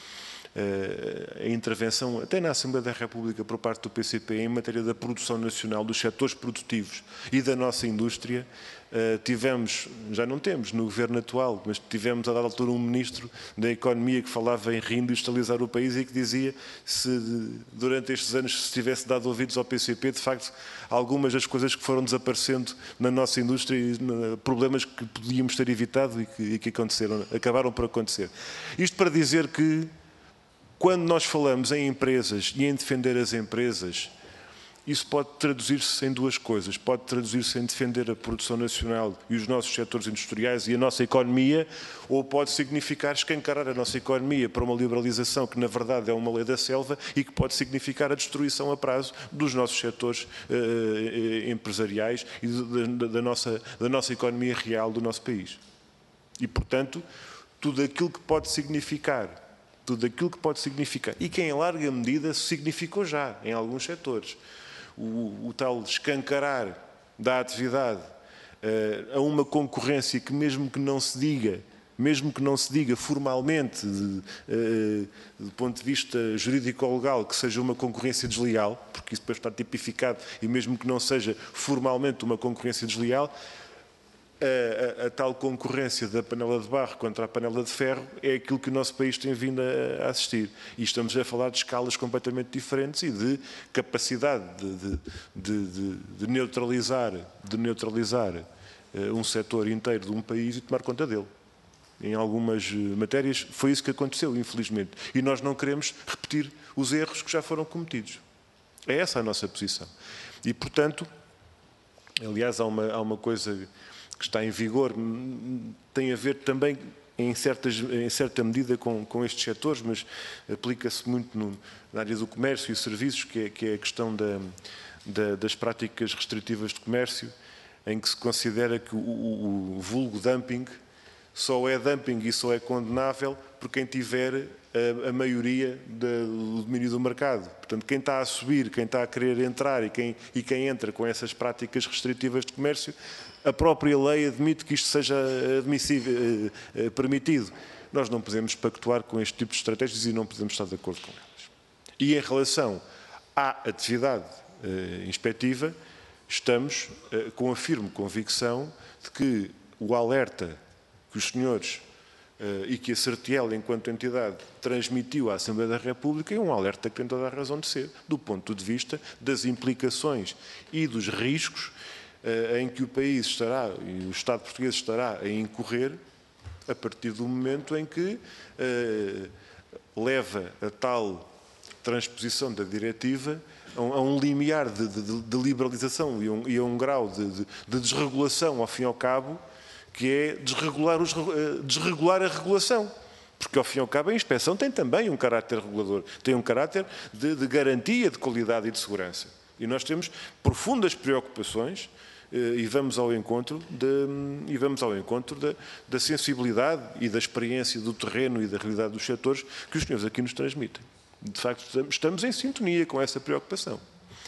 a intervenção, até na Assembleia da República, por parte do PCP, em matéria da produção nacional, dos setores produtivos e da nossa indústria, tivemos, já não temos no governo atual, mas tivemos a dada altura um ministro da Economia que falava em reindustrializar o país e que dizia se durante estes anos se tivesse dado ouvidos ao PCP, de facto, algumas das coisas que foram desaparecendo na nossa indústria e problemas que podíamos ter evitado e que acabaram por acontecer. Isto para dizer que quando nós falamos em empresas e em defender as empresas, isso pode traduzir-se em duas coisas. Pode traduzir-se em defender a produção nacional e os nossos setores industriais e a nossa economia, ou pode significar escancarar a nossa economia para uma liberalização que, na verdade, é uma lei da selva e que pode significar a destruição a prazo dos nossos setores empresariais e da nossa economia real do nosso país. E, portanto, tudo aquilo que pode significar, e que em larga medida significou já em alguns setores, o tal escancarar da atividade a uma concorrência que mesmo que não se diga formalmente, do ponto de vista jurídico-legal, que seja uma concorrência desleal, porque isso depois está tipificado, e mesmo que não seja formalmente uma concorrência desleal, a tal concorrência da panela de barro contra a panela de ferro é aquilo que o nosso país tem vindo a assistir. E estamos a falar de escalas completamente diferentes e de capacidade de neutralizar um setor inteiro de um país e tomar conta dele. Em algumas matérias foi isso que aconteceu, infelizmente. E nós não queremos repetir os erros que já foram cometidos. É essa a nossa posição. E, portanto, aliás, há uma coisa que está em vigor, tem a ver também em certa medida com estes setores, mas aplica-se muito na área do comércio e serviços, que é a questão das práticas restritivas de comércio, em que se considera que o vulgo dumping só é dumping e só é condenável por quem tiver a maioria do domínio do mercado. Portanto, quem está a subir, quem está a querer entrar e quem entra com essas práticas restritivas de comércio, a própria lei admite que isto seja permitido. Nós não podemos pactuar com este tipo de estratégias e não podemos estar de acordo com elas. E em relação à atividade inspectiva, estamos com a firme convicção de que o alerta que os senhores e que a Certiel, enquanto entidade, transmitiu à Assembleia da República é um alerta que tem toda a razão de ser, do ponto de vista das implicações e dos riscos em que o país estará, e o Estado português estará a incorrer a partir do momento em que leva a tal transposição da diretiva a um limiar de liberalização e a um grau de desregulação, ao fim e ao cabo, que é desregular a regulação. Porque, ao fim e ao cabo, a inspeção tem também um caráter regulador, tem um caráter de garantia de qualidade e de segurança. E nós temos profundas preocupações e vamos ao encontro da sensibilidade e da experiência do terreno e da realidade dos setores que os senhores aqui nos transmitem. De facto, estamos em sintonia com essa preocupação.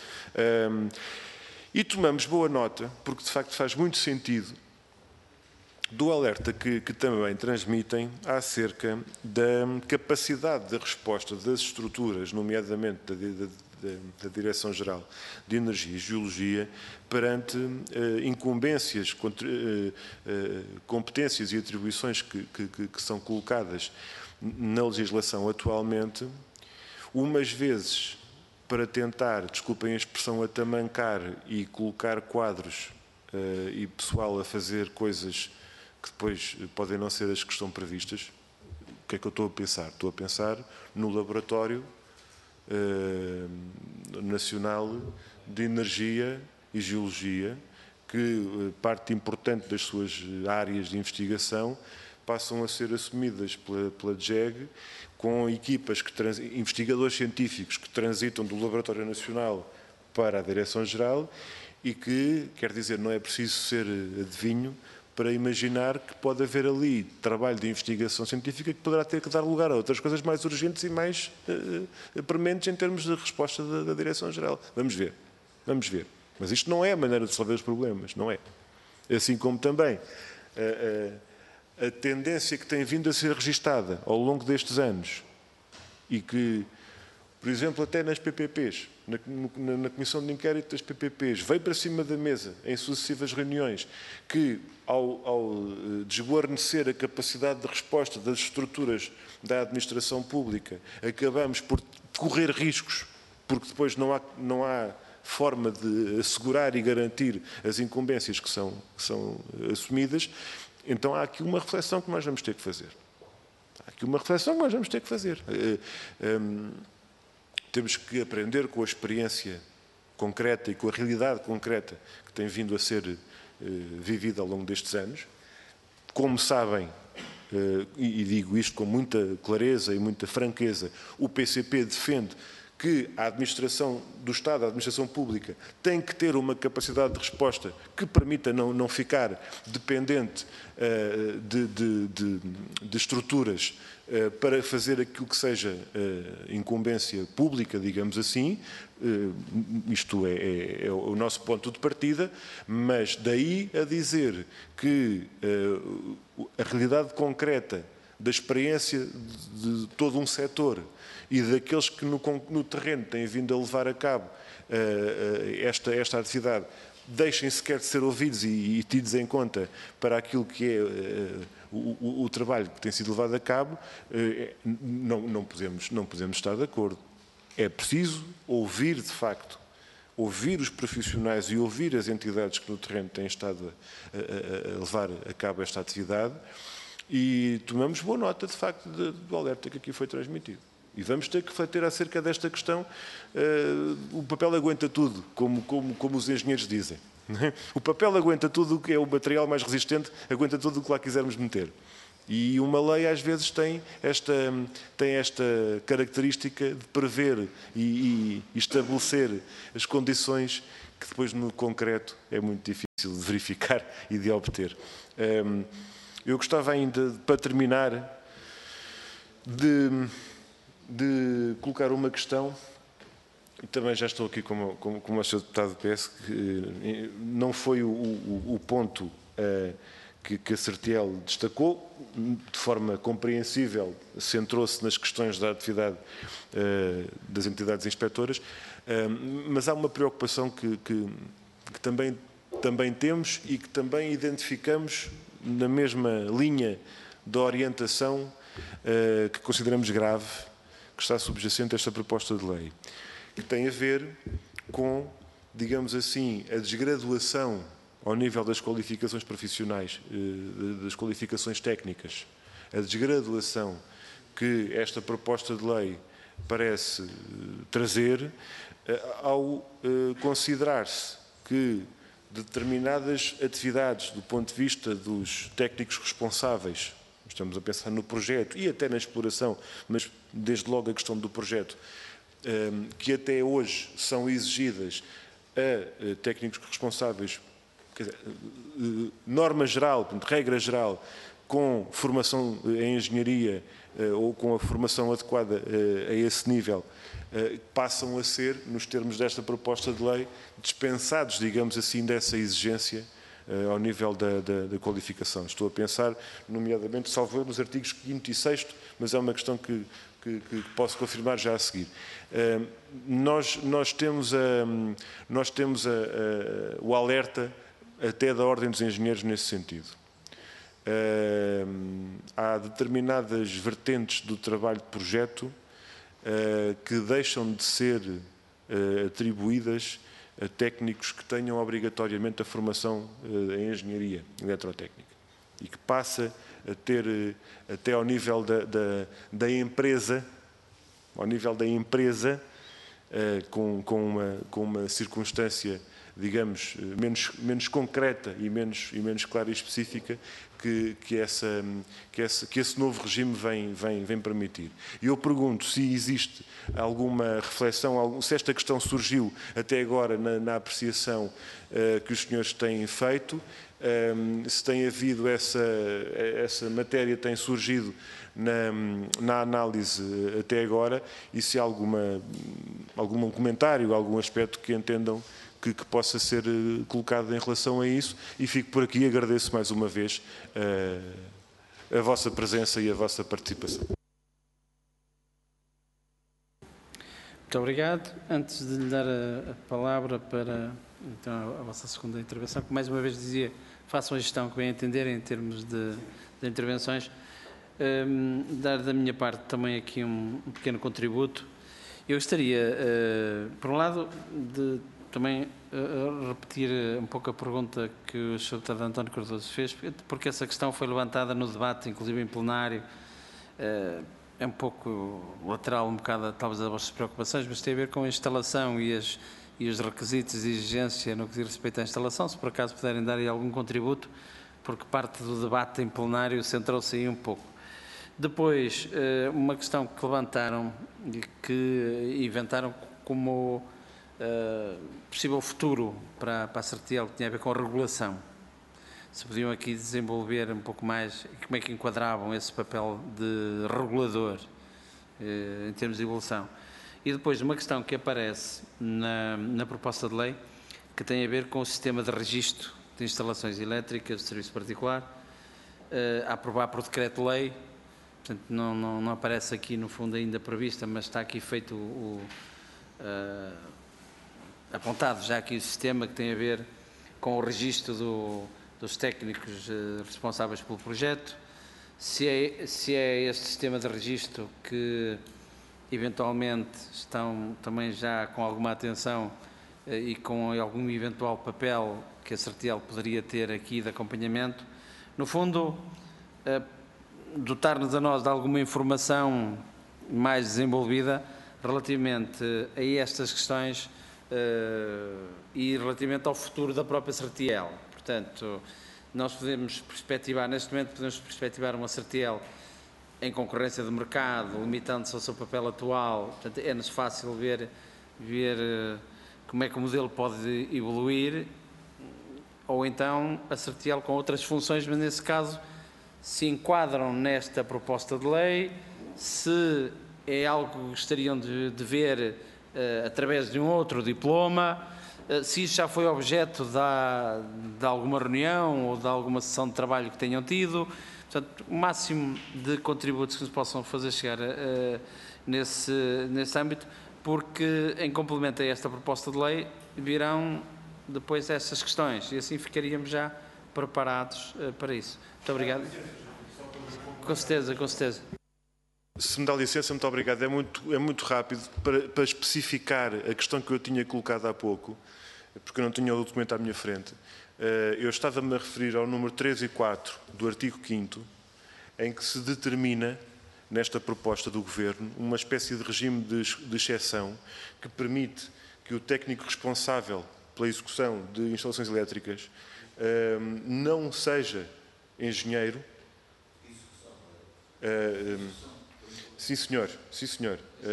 E tomamos boa nota, porque de facto faz muito sentido, do alerta que também transmitem acerca da capacidade de resposta das estruturas, nomeadamente da Direção-Geral de Energia e Geologia, perante incumbências, competências e atribuições que são colocadas na legislação atualmente, umas vezes para tentar, desculpem a expressão, atamancar e colocar quadros e pessoal a fazer coisas que depois podem não ser as que estão previstas. O que é que eu estou a pensar? Estou a pensar no Laboratório Nacional de Energia e Geologia, que parte importante das suas áreas de investigação passam a ser assumidas pela DGEG, com equipas, investigadores científicos que transitam do Laboratório Nacional para a Direção-Geral e que, quer dizer, não é preciso ser adivinho para imaginar que pode haver ali trabalho de investigação científica que poderá ter que dar lugar a outras coisas mais urgentes e mais prementes em termos de resposta da Direção-Geral. Vamos ver. Mas isto não é a maneira de resolver os problemas, não é? Assim como também a tendência que tem vindo a ser registada ao longo destes anos e que, por exemplo, até nas PPPs, na Comissão de Inquérito das PPPs, veio para cima da mesa em sucessivas reuniões que, ao desguarnecer a capacidade de resposta das estruturas da administração pública, acabamos por correr riscos, porque depois não há forma de assegurar e garantir as incumbências que são assumidas. Então há aqui uma reflexão que nós vamos ter que fazer. Temos que aprender com a experiência concreta e com a realidade concreta que tem vindo a ser vivida ao longo destes anos. Como sabem, e digo isto com muita clareza e muita franqueza, o PCP defende que a administração do Estado, a administração pública, tem que ter uma capacidade de resposta que permita não ficar dependente de estruturas para fazer aquilo que seja incumbência pública, digamos assim. Isto é o nosso ponto de partida, mas daí a dizer que a realidade concreta da experiência de todo um setor e daqueles que no terreno têm vindo a levar a cabo esta atividade deixem sequer de ser ouvidos e tidos em conta para aquilo que é o trabalho que tem sido levado a cabo, não podemos estar de acordo. É preciso ouvir, de facto, ouvir os profissionais e ouvir as entidades que no terreno têm estado a levar a cabo esta atividade, e tomamos boa nota, de facto, do alerta que aqui foi transmitido. E vamos ter que refletir acerca desta questão. O papel aguenta tudo, como os engenheiros dizem. O papel aguenta tudo o que é o material mais resistente, aguenta tudo o que lá quisermos meter. E uma lei, às vezes, tem esta característica de prever e estabelecer as condições que depois, no concreto, é muito difícil de verificar e de obter. Eu gostava ainda, para terminar, de colocar uma questão, e também já estou aqui como o Sr. Deputado do PS, que não foi o ponto que a CERTIEL destacou, de forma compreensível, centrou-se nas questões da atividade das entidades inspectoras, mas há uma preocupação que também temos e que também identificamos na mesma linha da orientação que consideramos grave, que está subjacente a esta proposta de lei, que tem a ver com, digamos assim, a desgraduação ao nível das qualificações profissionais, das qualificações técnicas, a desgraduação que esta proposta de lei parece trazer, ao considerar-se que determinadas atividades, do ponto de vista dos técnicos responsáveis, estamos a pensar no projeto e até na exploração, mas desde logo a questão do projeto, que até hoje são exigidas a técnicos responsáveis, quer dizer, norma geral, regra geral, com formação em engenharia ou com a formação adequada a esse nível, passam a ser, nos termos desta proposta de lei, dispensados, digamos assim, dessa exigência ao nível da qualificação. Estou a pensar, nomeadamente, salvo nos artigos 5º e 6º, mas é uma questão que posso confirmar já a seguir. Nós temos o alerta até da Ordem dos Engenheiros nesse sentido. Há determinadas vertentes do trabalho de projeto que deixam de ser atribuídas a técnicos que tenham obrigatoriamente a formação em engenharia eletrotécnica e que passa a ter até ao nível da empresa, com uma circunstância, digamos, menos concreta e menos clara e específica que esse novo regime vem permitir. E eu pergunto se existe alguma reflexão, se esta questão surgiu até agora na apreciação que os senhores têm feito, se tem havido essa matéria tem surgido na análise até agora, e se há algum comentário, algum aspecto que entendam que possa ser colocado em relação a isso, e fico por aqui e agradeço mais uma vez a vossa presença e a vossa participação. Muito obrigado. Antes de lhe dar a palavra para então, a vossa segunda intervenção, que mais uma vez dizia, façam a gestão que bem entenderem em termos de intervenções, dar da minha parte também aqui um pequeno contributo. Eu gostaria, por um lado, de também repetir um pouco a pergunta que o Sr. Deputado António Cardoso fez, porque essa questão foi levantada no debate, inclusive em plenário, é um pouco lateral, um bocado talvez das vossas preocupações, mas tem a ver com a instalação e os requisitos de exigência no que diz respeito à instalação, se por acaso puderem dar aí algum contributo, porque parte do debate em plenário centrou-se aí um pouco. Depois, uma questão que levantaram e que inventaram como possível futuro para a CERTIEL, que tinha a ver com a regulação. Se podiam aqui desenvolver um pouco mais como é que enquadravam esse papel de regulador em termos de evolução. E depois uma questão que aparece na proposta de lei, que tem a ver com o sistema de registro de instalações elétricas de serviço particular, a aprovar por decreto-lei. Portanto, não aparece aqui no fundo ainda prevista, mas está aqui feito apontado já aqui o sistema que tem a ver com o registro dos técnicos responsáveis pelo projeto. Se é este sistema de registro que eventualmente estão também já com alguma atenção e com algum eventual papel que a Certiel poderia ter aqui de acompanhamento, no fundo, dotar-nos a nós de alguma informação mais desenvolvida relativamente a estas questões e relativamente ao futuro da própria Certiel. Portanto, nós podemos perspectivar, neste momento podemos perspectivar uma Certiel em concorrência de mercado, limitando-se ao seu papel atual. Portanto, é-nos fácil ver como é que o modelo pode evoluir, ou então a Certiel com outras funções, mas nesse caso se enquadram nesta proposta de lei, se é algo que gostariam de ver através de um outro diploma, se isso já foi objeto de alguma reunião ou de alguma sessão de trabalho que tenham tido. Portanto, o máximo de contributos que nos possam fazer chegar nesse âmbito, porque em complemento a esta proposta de lei virão depois essas questões e assim ficaríamos já preparados para isso. Muito obrigado. Com certeza, com certeza. Se me dá licença, muito obrigado. É muito rápido para especificar a questão que eu tinha colocado há pouco, porque eu não tinha o documento à minha frente. Eu estava-me a referir ao número 3 e 4 do artigo 5º, em que se determina, nesta proposta do Governo, uma espécie de regime de exceção que permite que o técnico responsável pela execução de instalações elétricas não seja engenheiro. Sim, senhor. Sim, senhor.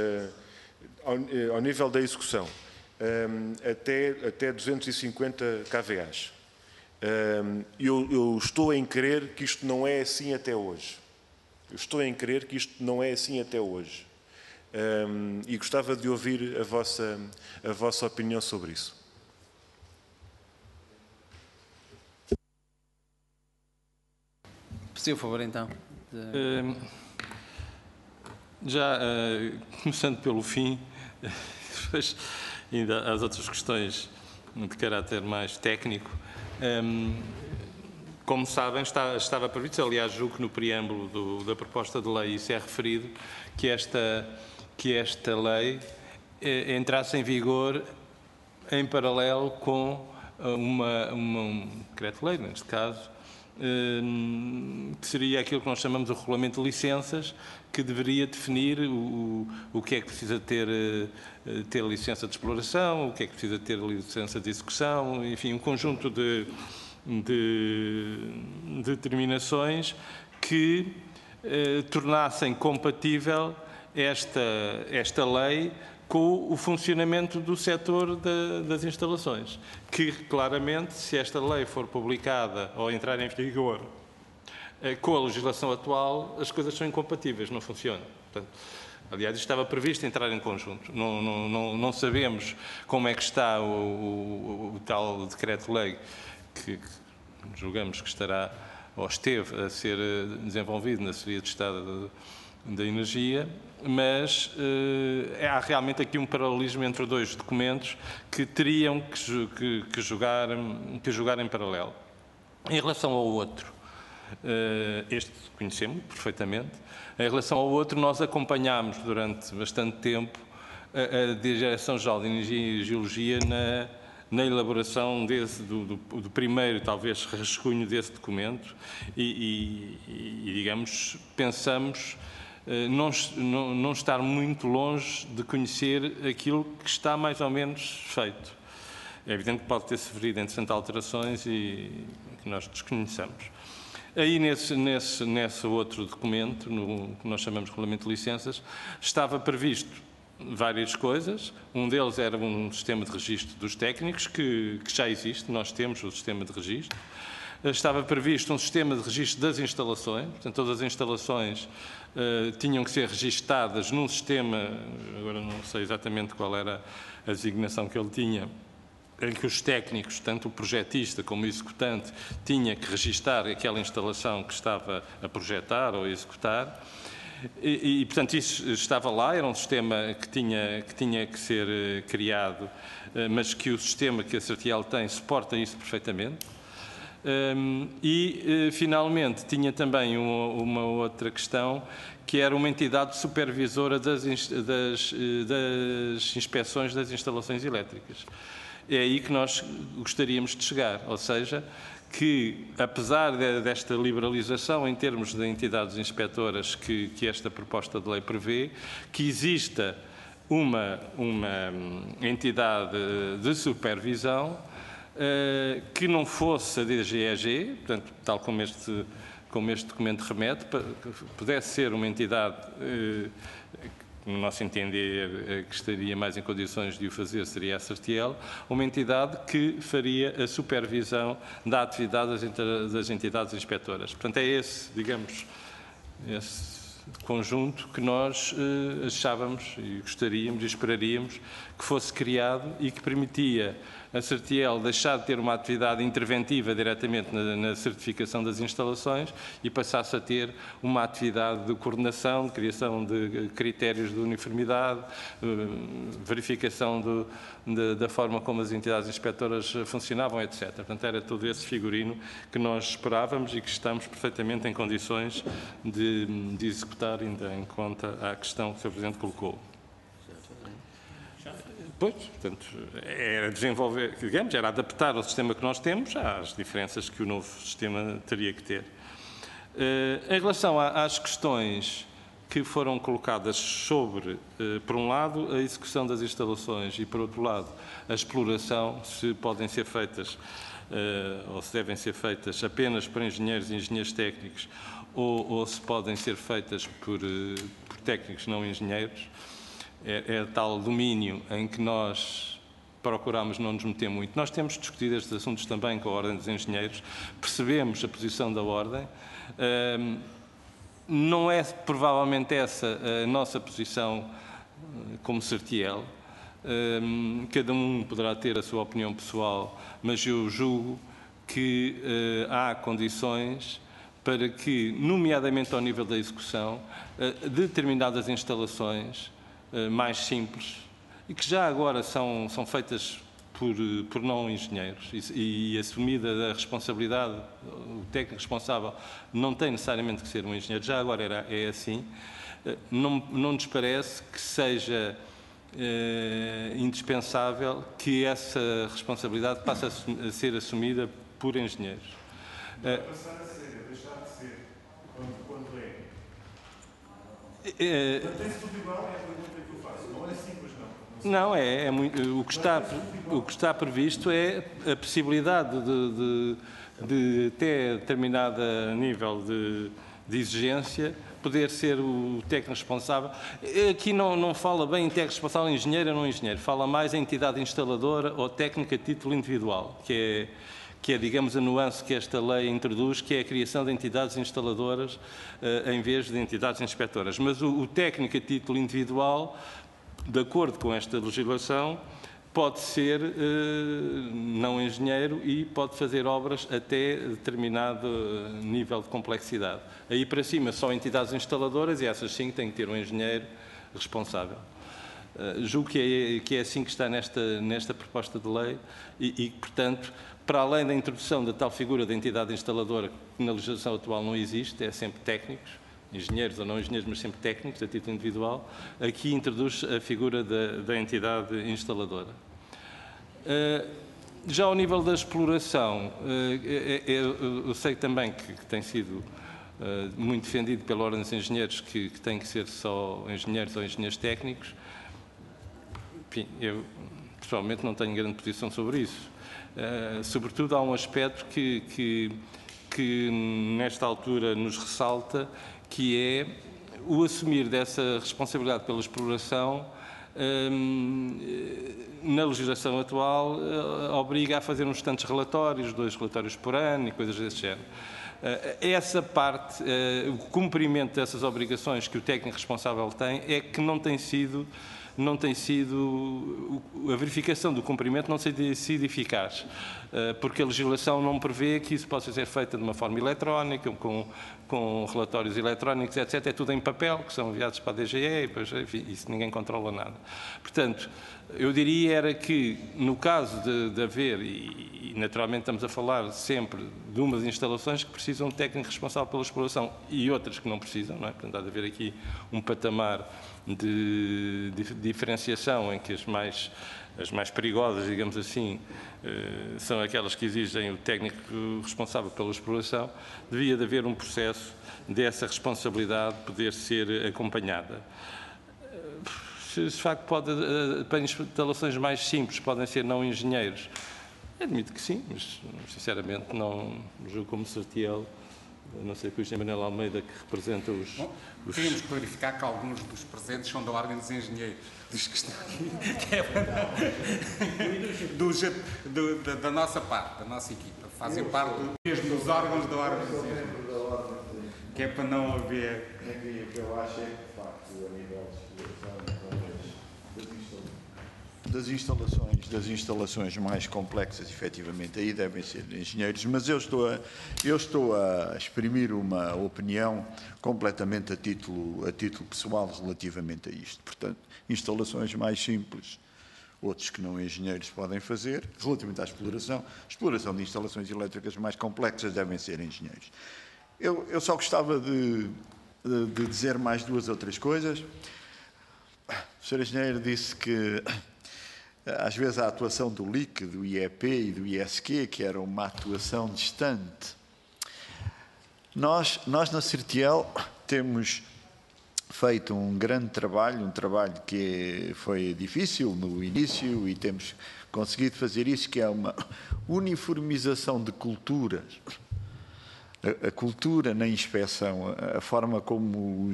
Ao nível da execução, até 250 kVA. Eu estou em crer que isto não é assim até hoje. E gostava de ouvir a vossa opinião sobre isso. Por favor, então. Já começando pelo fim, depois ainda as outras questões de caráter mais técnico. Como sabem, estava previsto, aliás, julgo que no preâmbulo da proposta de lei isso é referido, que esta lei entrasse em vigor em paralelo com um decreto-lei, neste caso, que seria aquilo que nós chamamos de regulamento de licenças, que deveria definir o que é que precisa ter licença de exploração, o que é que precisa ter licença de execução, enfim, um conjunto de determinações que tornassem compatível esta lei com o funcionamento do setor das instalações, que claramente, se esta lei for publicada ou entrar em vigor com a legislação atual, as coisas são incompatíveis, não funcionam. Portanto, aliás, isto estava previsto entrar em conjunto. Não sabemos como é que está o tal decreto-lei que julgamos que estará ou esteve a ser desenvolvido na Secretaria de Estado da Energia, mas há realmente aqui um paralelismo entre dois documentos que teriam que jogar em paralelo. Em relação ao outro, este conhecemos perfeitamente. Em relação ao outro, nós acompanhámos durante bastante tempo a Direção-Geral de Energia e Geologia na elaboração do primeiro, talvez, rascunho desse documento e digamos, pensamos não estar muito longe de conhecer aquilo que está mais ou menos feito. É evidente que pode ter sofrido, entretanto, alterações e que nós desconheçamos. Aí, nesse outro documento, no que nós chamamos de Regulamento de Licenças, estava previsto várias coisas. Um deles era um sistema de registro dos técnicos, que já existe, nós temos o sistema de registro. Estava previsto um sistema de registro das instalações, portanto, todas as instalações tinham que ser registadas num sistema, agora não sei exatamente qual era a designação que ele tinha, em que os técnicos, tanto o projetista como o executante, tinha que registar aquela instalação que estava a projetar ou a executar. portanto, isso estava lá, era um sistema que tinha que ser criado, mas que o sistema que a CERTIEL tem suporta isso perfeitamente. Finalmente, tinha também uma outra questão, que era uma entidade supervisora das inspeções das instalações elétricas. É aí que nós gostaríamos de chegar, ou seja, que apesar desta liberalização em termos de entidades inspectoras que esta proposta de lei prevê, que exista uma entidade de supervisão que não fosse a DGEG, portanto, tal como este documento remete, que pudesse ser uma entidade, no nosso entender, que estaria mais em condições de o fazer, seria a CERTIEL, uma entidade que faria a supervisão da atividade das entidades inspectoras. Portanto, é esse, digamos, esse conjunto que nós achávamos e gostaríamos e esperaríamos que fosse criado e que permitia a CERTIEL deixar de ter uma atividade interventiva diretamente na certificação das instalações e passasse a ter uma atividade de coordenação, de criação de critérios de uniformidade, verificação da forma como as entidades inspectoras funcionavam, etc. Portanto, era todo esse figurino que nós esperávamos e que estamos perfeitamente em condições de executar, ainda em conta a questão que o Sr. Presidente colocou. Pois, portanto, era desenvolver, digamos, era adaptar o sistema que nós temos às diferenças que o novo sistema teria que ter. Em relação às questões que foram colocadas sobre, por um lado, a execução das instalações e, por outro lado, a exploração, se podem ser feitas ou se devem ser feitas apenas por engenheiros e engenheiros técnicos ou se podem ser feitas por técnicos não engenheiros, é tal domínio em que nós procuramos não nos meter muito. Nós temos discutido estes assuntos também com a Ordem dos Engenheiros, percebemos a posição da Ordem. Não é provavelmente essa a nossa posição como CERTIEL. Cada um poderá ter a sua opinião pessoal, mas eu julgo que há condições para que, nomeadamente ao nível da execução, determinadas instalações mais simples e que já agora são feitas por não engenheiros e assumida a responsabilidade, o técnico responsável não tem necessariamente que ser um engenheiro, já agora é assim, não nos parece que seja indispensável que essa responsabilidade passe a ser assumida por engenheiros. Passar a ser, deixar de ser, quando tem-se tudo igual, é a pergunta que eu faço. Não é simples, não. Não, é muito, o que está previsto é a possibilidade de até determinado nível de exigência, poder ser o técnico responsável. Aqui não fala bem em técnico responsável, engenheiro ou não engenheiro, fala mais em entidade instaladora ou técnica a título individual, que é, digamos, a nuance que esta lei introduz, que é a criação de entidades instaladoras em vez de entidades inspectoras. Mas o técnico a título individual, de acordo com esta legislação, pode ser não engenheiro e pode fazer obras até determinado nível de complexidade. Aí para cima só entidades instaladoras e essas sim têm que ter um engenheiro responsável. Julgo que é assim que está nesta proposta de lei e, portanto, para além da introdução da tal figura da entidade instaladora, que na legislação atual não existe, é sempre técnicos, engenheiros ou não engenheiros, mas sempre técnicos, a título individual, aqui introduz a figura da entidade instaladora. Já ao nível da exploração, eu sei também que tem sido muito defendido pela Ordem dos Engenheiros que tem que ser só engenheiros ou engenheiros técnicos. Enfim, eu pessoalmente não tenho grande posição sobre isso. Sobretudo há um aspecto que nesta altura nos ressalta, que é o assumir dessa responsabilidade pela exploração na legislação atual obriga a fazer uns tantos relatórios, 2 relatórios por ano e coisas desse género. Essa parte, o cumprimento dessas obrigações que o técnico responsável tem, é que não tem sido não tem sido, a verificação do cumprimento não tem sido eficaz, porque a legislação não prevê que isso possa ser feito de uma forma eletrónica, com relatórios eletrónicos, etc. É tudo em papel, que são enviados para a DGE, e depois, enfim, isso ninguém controla nada. Portanto, eu diria era que, no caso de haver, e naturalmente estamos a falar sempre de umas instalações que precisam de técnico responsável pela exploração e outras que não precisam, não é? Portanto, há de haver aqui um patamar de diferenciação em que as mais perigosas, digamos assim, são aquelas que exigem o técnico responsável pela exploração. Devia de haver um processo dessa responsabilidade poder ser acompanhada. De facto, para instalações mais simples, podem ser não engenheiros. Admito que sim, mas sinceramente não julgo como Certiel, não sei que o Engenheiro Manuel Almeida, que representa os... Queríamos clarificar que alguns dos presentes são da Ordem dos Engenheiros, dos que estão aqui, da nossa parte, da nossa equipa. Fazem parte mesmo dos órgãos da Ordem dos Engenheiros. Que é para não haver... O que eu acho é que, de facto, a nível das instalações mais complexas, efetivamente, aí devem ser engenheiros, mas eu estou a exprimir uma opinião completamente a título pessoal relativamente a isto. Portanto, instalações mais simples, outros que não engenheiros podem fazer, relativamente à exploração de instalações elétricas mais complexas devem ser engenheiros. Eu só gostava de dizer mais duas ou três coisas. O Sr. Engenheiro disse que às vezes a atuação do LIC, do IEP e do ISQ, que era uma atuação distante. Nós na Certiel temos feito um grande trabalho, um trabalho que foi difícil no início e temos conseguido fazer isso, que é uma uniformização de culturas. A cultura na inspeção, a forma como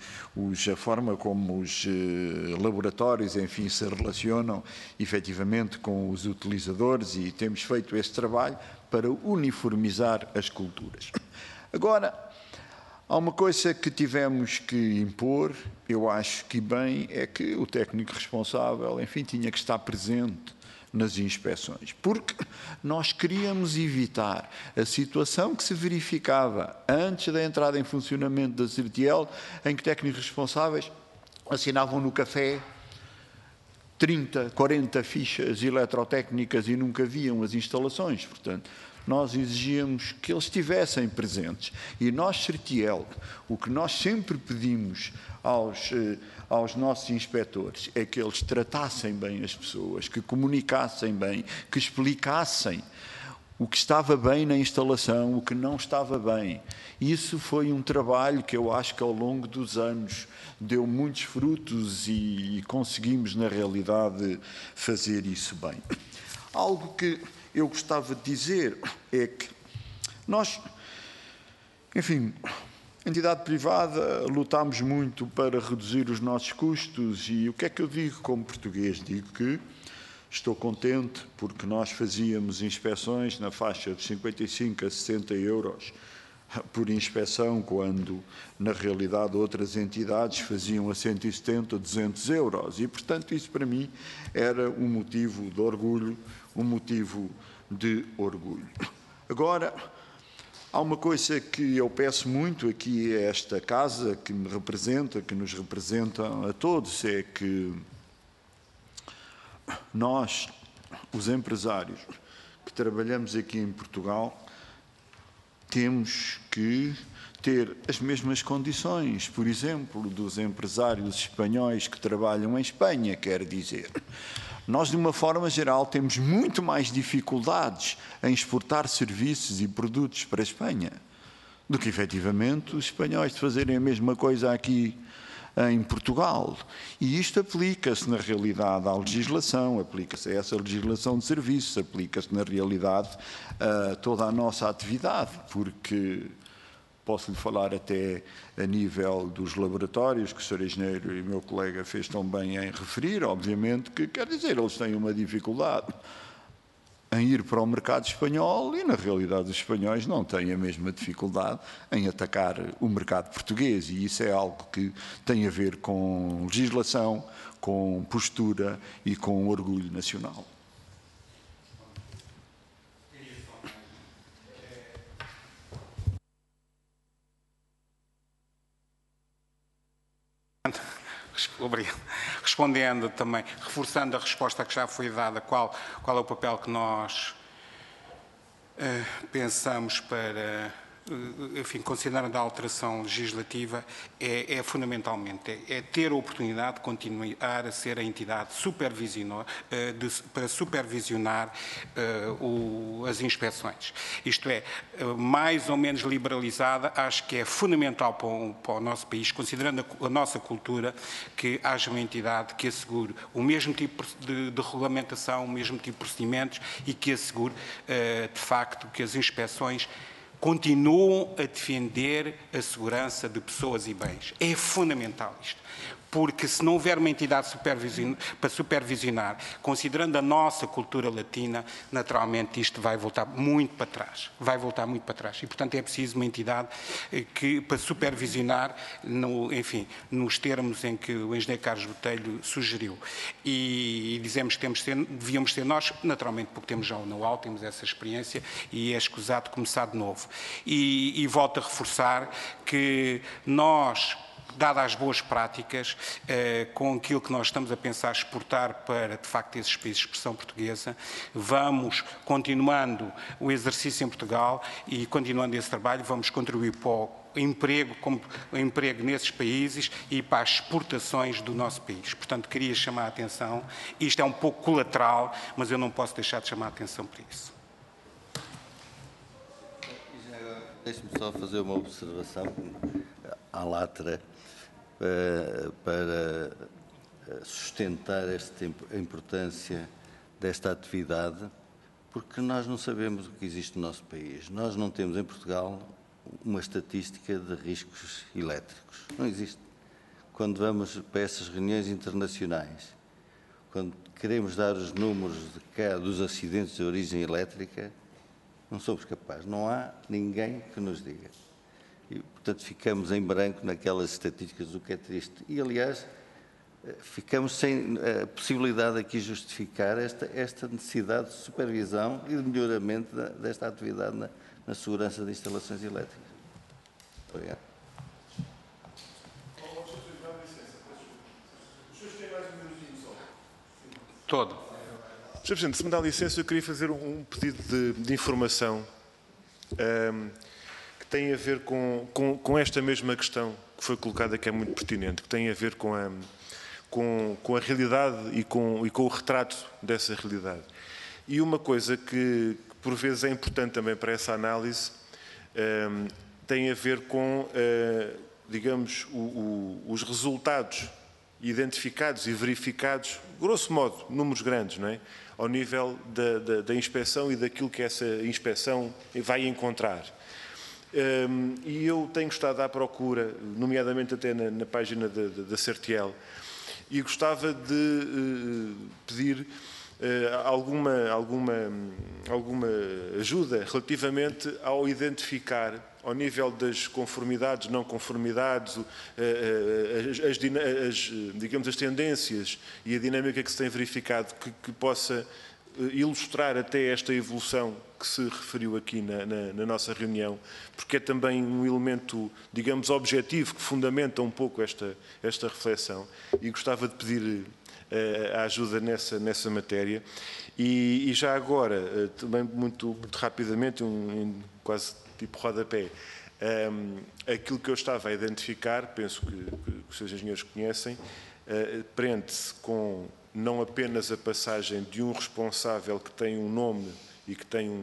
os laboratórios, enfim, se relacionam efetivamente com os utilizadores, e temos feito esse trabalho para uniformizar as culturas. Agora, há uma coisa que tivemos que impor, eu acho que bem, é que o técnico responsável, enfim, tinha que estar presente nas inspeções, porque nós queríamos evitar a situação que se verificava antes da entrada em funcionamento da Certiel, em que técnicos responsáveis assinavam no café 30, 40 fichas eletrotécnicas e nunca viam as instalações. Portanto, nós exigíamos que eles estivessem presentes. E nós, Certiel, o que nós sempre pedimos aos nossos inspectores é que eles tratassem bem as pessoas, que comunicassem bem, que explicassem o que estava bem na instalação, o que não estava bem. Isso foi um trabalho que eu acho que ao longo dos anos deu muitos frutos e conseguimos, na realidade, fazer isso bem. Algo que eu gostava de dizer é que nós, enfim, entidade privada, lutámos muito para reduzir os nossos custos, e o que é que eu digo como português? Digo que estou contente porque nós fazíamos inspeções na faixa de 55 a 60 euros por inspeção, quando, na realidade, outras entidades faziam a 170, 200 euros. E, portanto, isso para mim era um motivo de orgulho, Agora, há uma coisa que eu peço muito aqui a esta casa, que me representa, que nos representa a todos, é que nós, os empresários que trabalhamos aqui em Portugal, temos que ter as mesmas condições, por exemplo, dos empresários espanhóis que trabalham em Espanha, quer dizer. Nós, de uma forma geral, temos muito mais dificuldades em exportar serviços e produtos para a Espanha do que, efetivamente, os espanhóis de fazerem a mesma coisa aqui em Portugal. E isto aplica-se, na realidade, à legislação, aplica-se a essa legislação de serviços, aplica-se, na realidade, a toda a nossa atividade, porque posso-lhe falar até a nível dos laboratórios, que o Sr. Engenheiro e o meu colega fez tão bem em referir, obviamente, que quer dizer, eles têm uma dificuldade em ir para o mercado espanhol e, na realidade, os espanhóis não têm a mesma dificuldade em atacar o mercado português, e isso é algo que tem a ver com legislação, com postura e com orgulho nacional. Obrigado. Respondendo também, reforçando a resposta que já foi dada, qual é o papel que nós pensamos para, enfim, considerando a alteração legislativa, é fundamentalmente ter a oportunidade de continuar a ser a entidade para supervisionar as inspeções. Isto é, mais ou menos liberalizada, acho que é fundamental para o nosso país, considerando a nossa cultura, que haja uma entidade que assegure o mesmo tipo de regulamentação, o mesmo tipo de procedimentos e que assegure, de facto, que as inspeções continuam a defender a segurança de pessoas e bens. É fundamental isto. Porque se não houver uma entidade para supervisionar, considerando a nossa cultura latina, naturalmente isto vai voltar muito para trás. Vai voltar muito para trás. E, portanto, é preciso uma entidade para supervisionar, enfim, nos termos em que o engenheiro Carlos Botelho sugeriu. E dizemos que devíamos ter nós, naturalmente, porque temos já o know-how, temos essa experiência, e é escusado começar de novo. E volto a reforçar que nós, dadas as boas práticas, com aquilo que nós estamos a pensar exportar para, de facto, esses países de expressão portuguesa, vamos, continuando o exercício em Portugal e continuando esse trabalho, vamos contribuir para o emprego nesses países e para as exportações do nosso país. Portanto, queria chamar a atenção, isto é um pouco colateral, mas eu não posso deixar de chamar a atenção para isso. Deixe-me só fazer uma observação à latra para sustentar a importância desta atividade, porque nós não sabemos o que existe no nosso país. Nós não temos em Portugal uma estatística de riscos elétricos. Não existe. Quando vamos para essas reuniões internacionais, quando queremos dar os números dos acidentes de origem elétrica, não somos capazes. Não há ninguém que nos diga. E, portanto, ficamos em branco naquelas estatísticas, o que é triste. E, aliás, ficamos sem a possibilidade aqui de justificar esta necessidade de supervisão e de melhoramento desta atividade na segurança de instalações elétricas. Obrigado. Todo. Sr. Presidente, se me dá licença, eu queria fazer um pedido de informação que tem a ver com esta mesma questão que foi colocada, que é muito pertinente, que tem a ver com a realidade e com o retrato dessa realidade. E uma coisa que por vezes é importante também para essa análise tem a ver com, digamos, os resultados identificados e verificados, grosso modo, números grandes, não é? Ao nível da inspeção e daquilo que essa inspeção vai encontrar. E eu tenho estado à procura, nomeadamente até na página da CERTIEL, e gostava de pedir alguma ajuda relativamente ao identificar, ao nível das conformidades, não conformidades, digamos, as tendências e a dinâmica que se tem verificado, que possa ilustrar até esta evolução que se referiu aqui na nossa reunião, porque é também um elemento, digamos, objetivo, que fundamenta um pouco esta reflexão, e gostava de pedir a ajuda nessa matéria. E já agora, também muito rapidamente, quase tipo rodapé, aquilo que eu estava a identificar, penso que os seus engenheiros conhecem, prende-se com não apenas a passagem de um responsável que tem um nome e que tem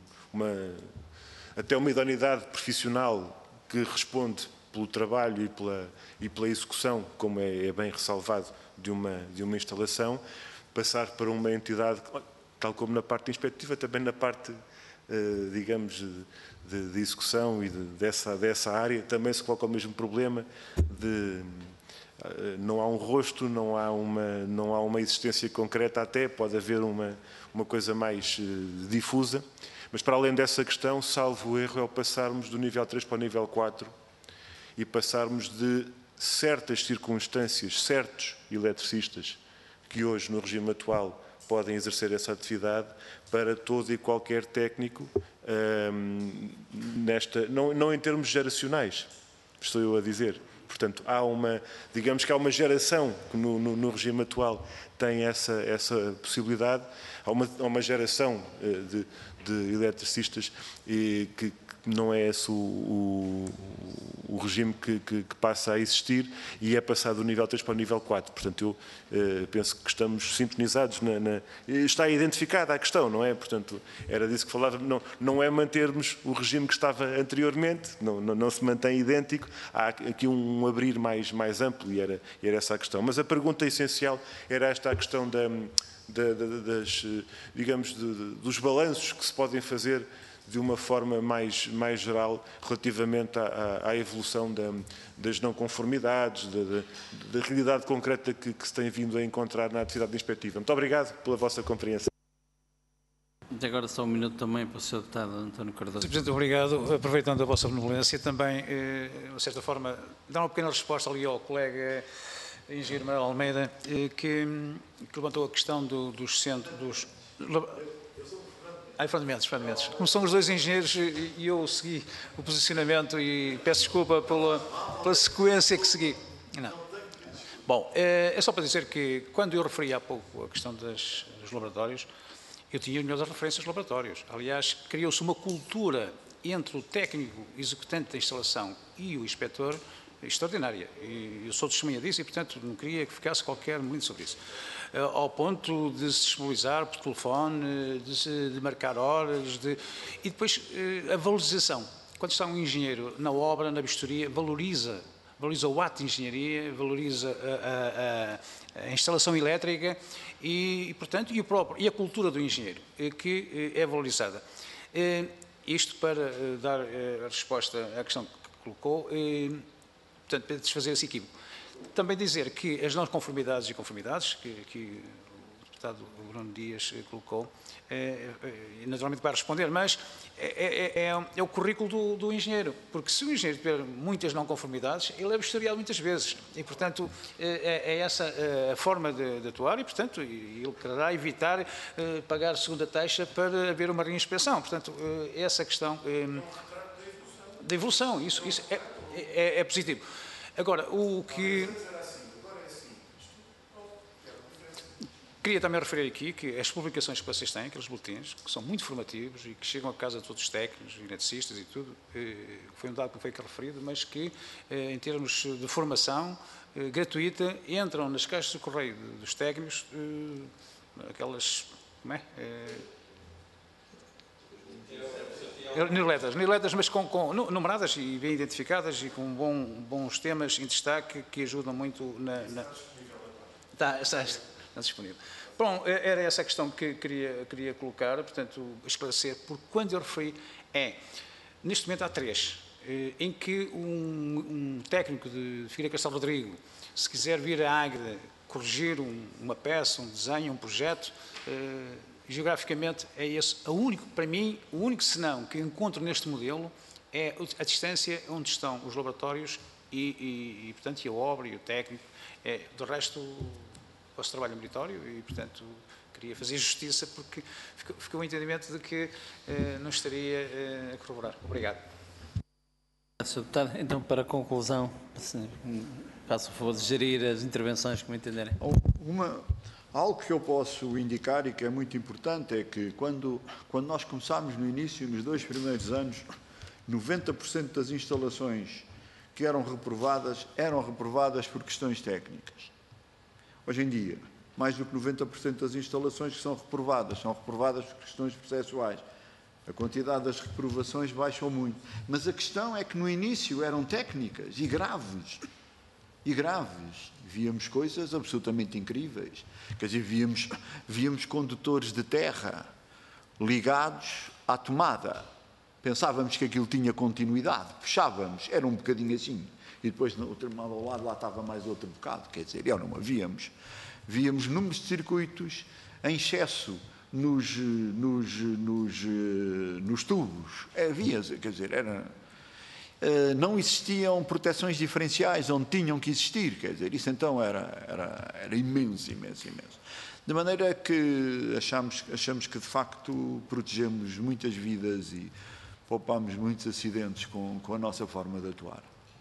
até uma idoneidade profissional que responde pelo trabalho e pela execução, como é bem ressalvado, de uma instalação, passar para uma entidade, tal como na parte inspectiva, também na parte, digamos, de execução e dessa área, também se coloca o mesmo problema de não há um rosto, não há uma existência concreta, até pode haver uma coisa mais difusa, mas para além dessa questão, salvo o erro, é o passarmos do nível 3 para o nível 4 e passarmos de certas circunstâncias, certos eletricistas que hoje no regime atual podem exercer essa atividade, para todo e qualquer técnico, não em termos geracionais, estou eu a dizer. Portanto, digamos que há uma geração que no regime atual tem essa possibilidade, há uma geração de eletricistas que não é esse o regime que passa a existir, e é passado do nível 3 para o nível 4. Portanto, eu penso que estamos sintonizados, está identificada a questão, não é? Portanto, era disso que falava, não é mantermos o regime que estava anteriormente, não se mantém idêntico, há aqui um abrir mais amplo, e era essa a questão. Mas a pergunta essencial era esta a questão dos balanços que se podem fazer de uma forma mais geral relativamente à evolução das não conformidades, da realidade concreta que se tem vindo a encontrar na atividade inspectiva. Muito obrigado pela vossa compreensão. E agora só um minuto também para o Sr. Deputado António Cardoso. Sr. Presidente, obrigado. Aproveitando a vossa benevolência, também, de certa forma, dar uma pequena resposta ali ao colega engenheiro Manuel Almeida, que levantou a questão dos centros, fundamentos. Como são os dois engenheiros, e eu segui o posicionamento e peço desculpa pela sequência que segui. Não. Bom, é só para dizer que quando eu referi há pouco a questão dos laboratórios, eu tinha as melhores referências de laboratórios. Aliás, criou-se uma cultura entre o técnico executante da instalação e o inspetor extraordinária. E eu sou testemunha disso e, portanto, não queria que ficasse qualquer momento sobre isso. Ao ponto de se disponibilizar por telefone, de marcar horas, e depois a valorização. Quando está um engenheiro na obra, na vistoria, valoriza o ato de engenharia, valoriza a instalação elétrica e portanto, e a cultura do engenheiro, que é valorizada. Isto para dar a resposta à questão que colocou, portanto, para desfazer esse equívoco. Também dizer que as não conformidades e conformidades, que o deputado Bruno Dias colocou, naturalmente vai responder, mas é o currículo do engenheiro, porque se o engenheiro tiver muitas não conformidades, ele é vistoriado muitas vezes, e portanto é essa a forma de atuar, e portanto ele quererá evitar pagar segunda taxa para haver uma reinspeção. Portanto, essa questão da evolução, isso é positivo. Agora, o que queria também referir aqui, que as publicações que vocês têm, aqueles boletins, que são muito formativos e que chegam a casa de todos os técnicos, eletricistas e tudo, foi um dado que não foi aqui referido, mas que, em termos de formação gratuita, entram nas caixas de correio dos técnicos, aquelas, como é? Newsletters, mas numeradas e bem identificadas e com bons temas em destaque que ajudam muito Está disponível. Bom, era essa a questão que queria colocar, portanto, esclarecer, porque quando eu referi neste momento há 3, em que um técnico de Figueira Castelo Rodrigo, se quiser vir à Águeda corrigir uma peça, um desenho, um projeto, geograficamente é esse, para mim, o único senão que encontro neste modelo é a distância onde estão os laboratórios e portanto, a obra e o técnico. Do resto, o vosso trabalho é meritório e, portanto, queria fazer justiça porque ficou o entendimento de que não estaria a corroborar. Obrigado. Sr. Deputado, então, para a conclusão, faço o favor de gerir as intervenções como entenderem. Algo que eu posso indicar e que é muito importante é que quando nós começámos no início, nos 2 primeiros anos, 90% das instalações que eram reprovadas por questões técnicas. Hoje em dia, mais do que 90% das instalações que são reprovadas por questões processuais. A quantidade das reprovações baixou muito. Mas a questão é que no início eram técnicas e graves. Víamos coisas absolutamente incríveis. Quer dizer, víamos condutores de terra ligados à tomada. Pensávamos que aquilo tinha continuidade, puxávamos, era um bocadinho assim. e depois no outro ao lado lá estava mais outro bocado, quer dizer, não a víamos. Víamos números de circuitos em excesso nos tubos. Havia, quer dizer, não existiam proteções diferenciais onde tinham que existir, quer dizer, isso então era imenso. De maneira que achamos que de facto protegemos muitas vidas e poupamos muitos acidentes com a nossa forma de atuar.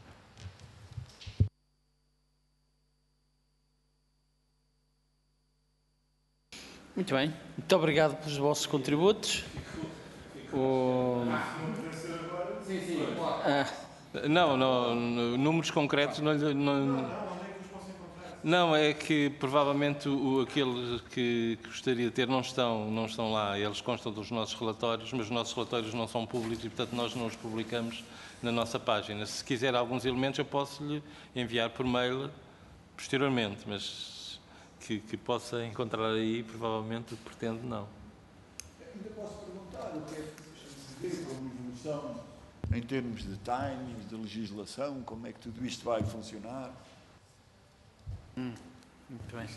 Muito bem, muito obrigado pelos vossos contributos. Não, números concretos não, é que provavelmente aqueles que gostaria de ter não estão lá. Eles constam dos nossos relatórios, mas os nossos relatórios não são públicos e, portanto, nós não os publicamos na nossa página. Se quiser alguns elementos, eu posso-lhe enviar por mail posteriormente, mas que possa encontrar aí, provavelmente, pretende não. Ainda posso perguntar o que é que se vê como evolução em termos de timings, de legislação, como é que tudo isto vai funcionar? Muito bem.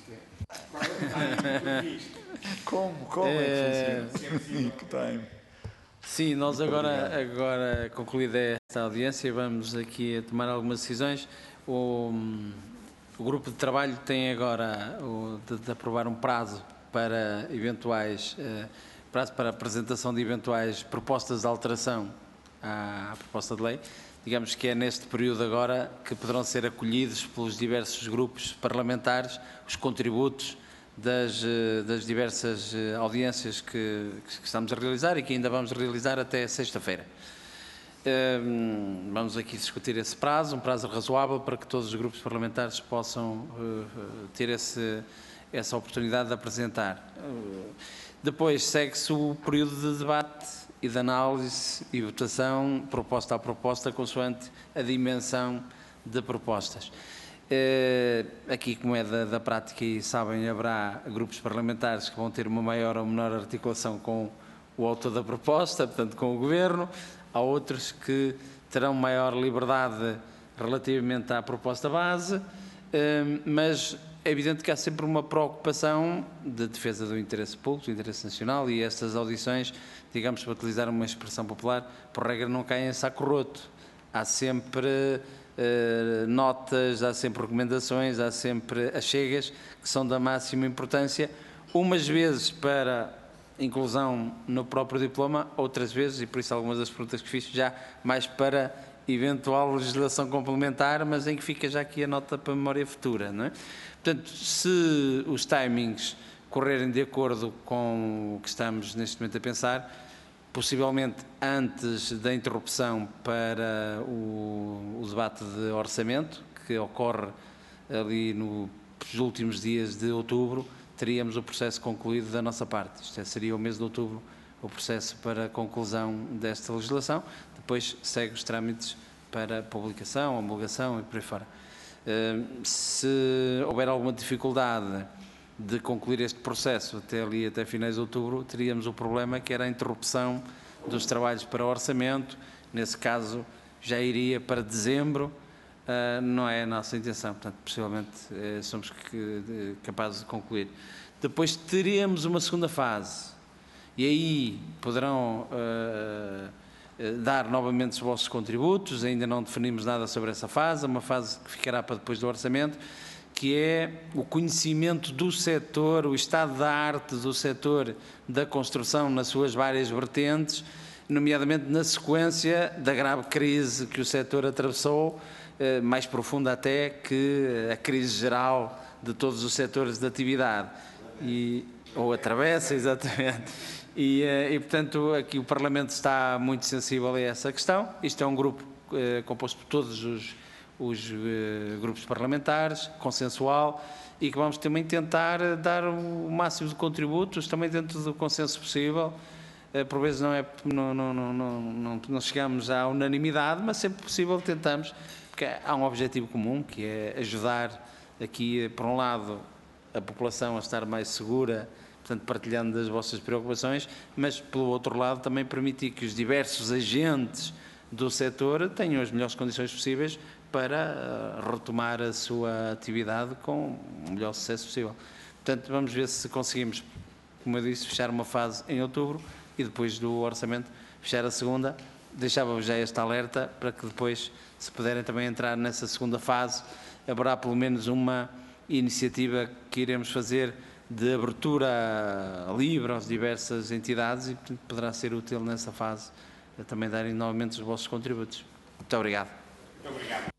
Como é que funciona? Que time? Sim, nós agora concluída esta audiência, vamos aqui a tomar algumas decisões. O grupo de trabalho tem agora de aprovar um prazo para apresentação de eventuais propostas de alteração à proposta de lei. Digamos que é neste período agora que poderão ser acolhidos pelos diversos grupos parlamentares os contributos das diversas audiências que estamos a realizar e que ainda vamos realizar até sexta-feira. Vamos aqui discutir esse prazo, um prazo razoável para que todos os grupos parlamentares possam ter essa oportunidade de apresentar. Depois segue-se o período de debate e de análise e votação, proposta a proposta, consoante a dimensão de propostas. Aqui, como é da prática e sabem, haverá grupos parlamentares que vão ter uma maior ou menor articulação com o autor da proposta, portanto com o Governo. Há outros que terão maior liberdade relativamente à proposta base, mas é evidente que há sempre uma preocupação de defesa do interesse público, do interesse nacional, e estas audições, digamos, para utilizar uma expressão popular, por regra não caem em saco roto. Há sempre notas, há sempre recomendações, há sempre achegas que são da máxima importância, umas vezes para inclusão no próprio diploma, outras vezes, e por isso algumas das perguntas que fiz, já mais para eventual legislação complementar, mas em que fica já aqui a nota para a memória futura, não é? Portanto, se os timings correrem de acordo com o que estamos neste momento a pensar, possivelmente antes da interrupção para o debate de orçamento, que ocorre ali nos últimos dias de outubro, teríamos o processo concluído da nossa parte. Isto seria o mês de outubro o processo para a conclusão desta legislação. Depois segue os trâmites para publicação, homologação e por aí fora. Se houver alguma dificuldade de concluir este processo até finais de outubro, teríamos o problema que era a interrupção dos trabalhos para o orçamento. Nesse caso, já iria para dezembro. Não é a nossa intenção, portanto, possivelmente somos capazes de concluir. Depois teríamos uma segunda fase e aí poderão dar novamente os vossos contributos. Ainda não definimos nada sobre essa fase, uma fase que ficará para depois do orçamento, que é o conhecimento do setor, o estado da arte do setor da construção nas suas várias vertentes, nomeadamente na sequência da grave crise que o setor atravessou, mais profunda até que a crise geral de todos os setores de atividade, ou atravessa, exatamente. Portanto, aqui o Parlamento está muito sensível a essa questão. Isto é um grupo composto por todos os grupos parlamentares, consensual, e que vamos também tentar dar o máximo de contributos, também dentro do consenso possível. Por vezes não chegamos à unanimidade, mas sempre possível tentamos, porque há um objetivo comum, que é ajudar aqui, por um lado, a população a estar mais segura, portanto, partilhando das vossas preocupações, mas, pelo outro lado, também permitir que os diversos agentes do setor tenham as melhores condições possíveis para retomar a sua atividade com o melhor sucesso possível. Portanto, vamos ver se conseguimos, como eu disse, fechar uma fase em outubro e depois do orçamento fechar a segunda. Deixava-vos já este alerta para que depois, se puderem também entrar nessa segunda fase, haverá pelo menos uma iniciativa que iremos fazer de abertura livre às diversas entidades e, portanto, poderá ser útil nessa fase também darem novamente os vossos contributos. Muito obrigado. Muito obrigado.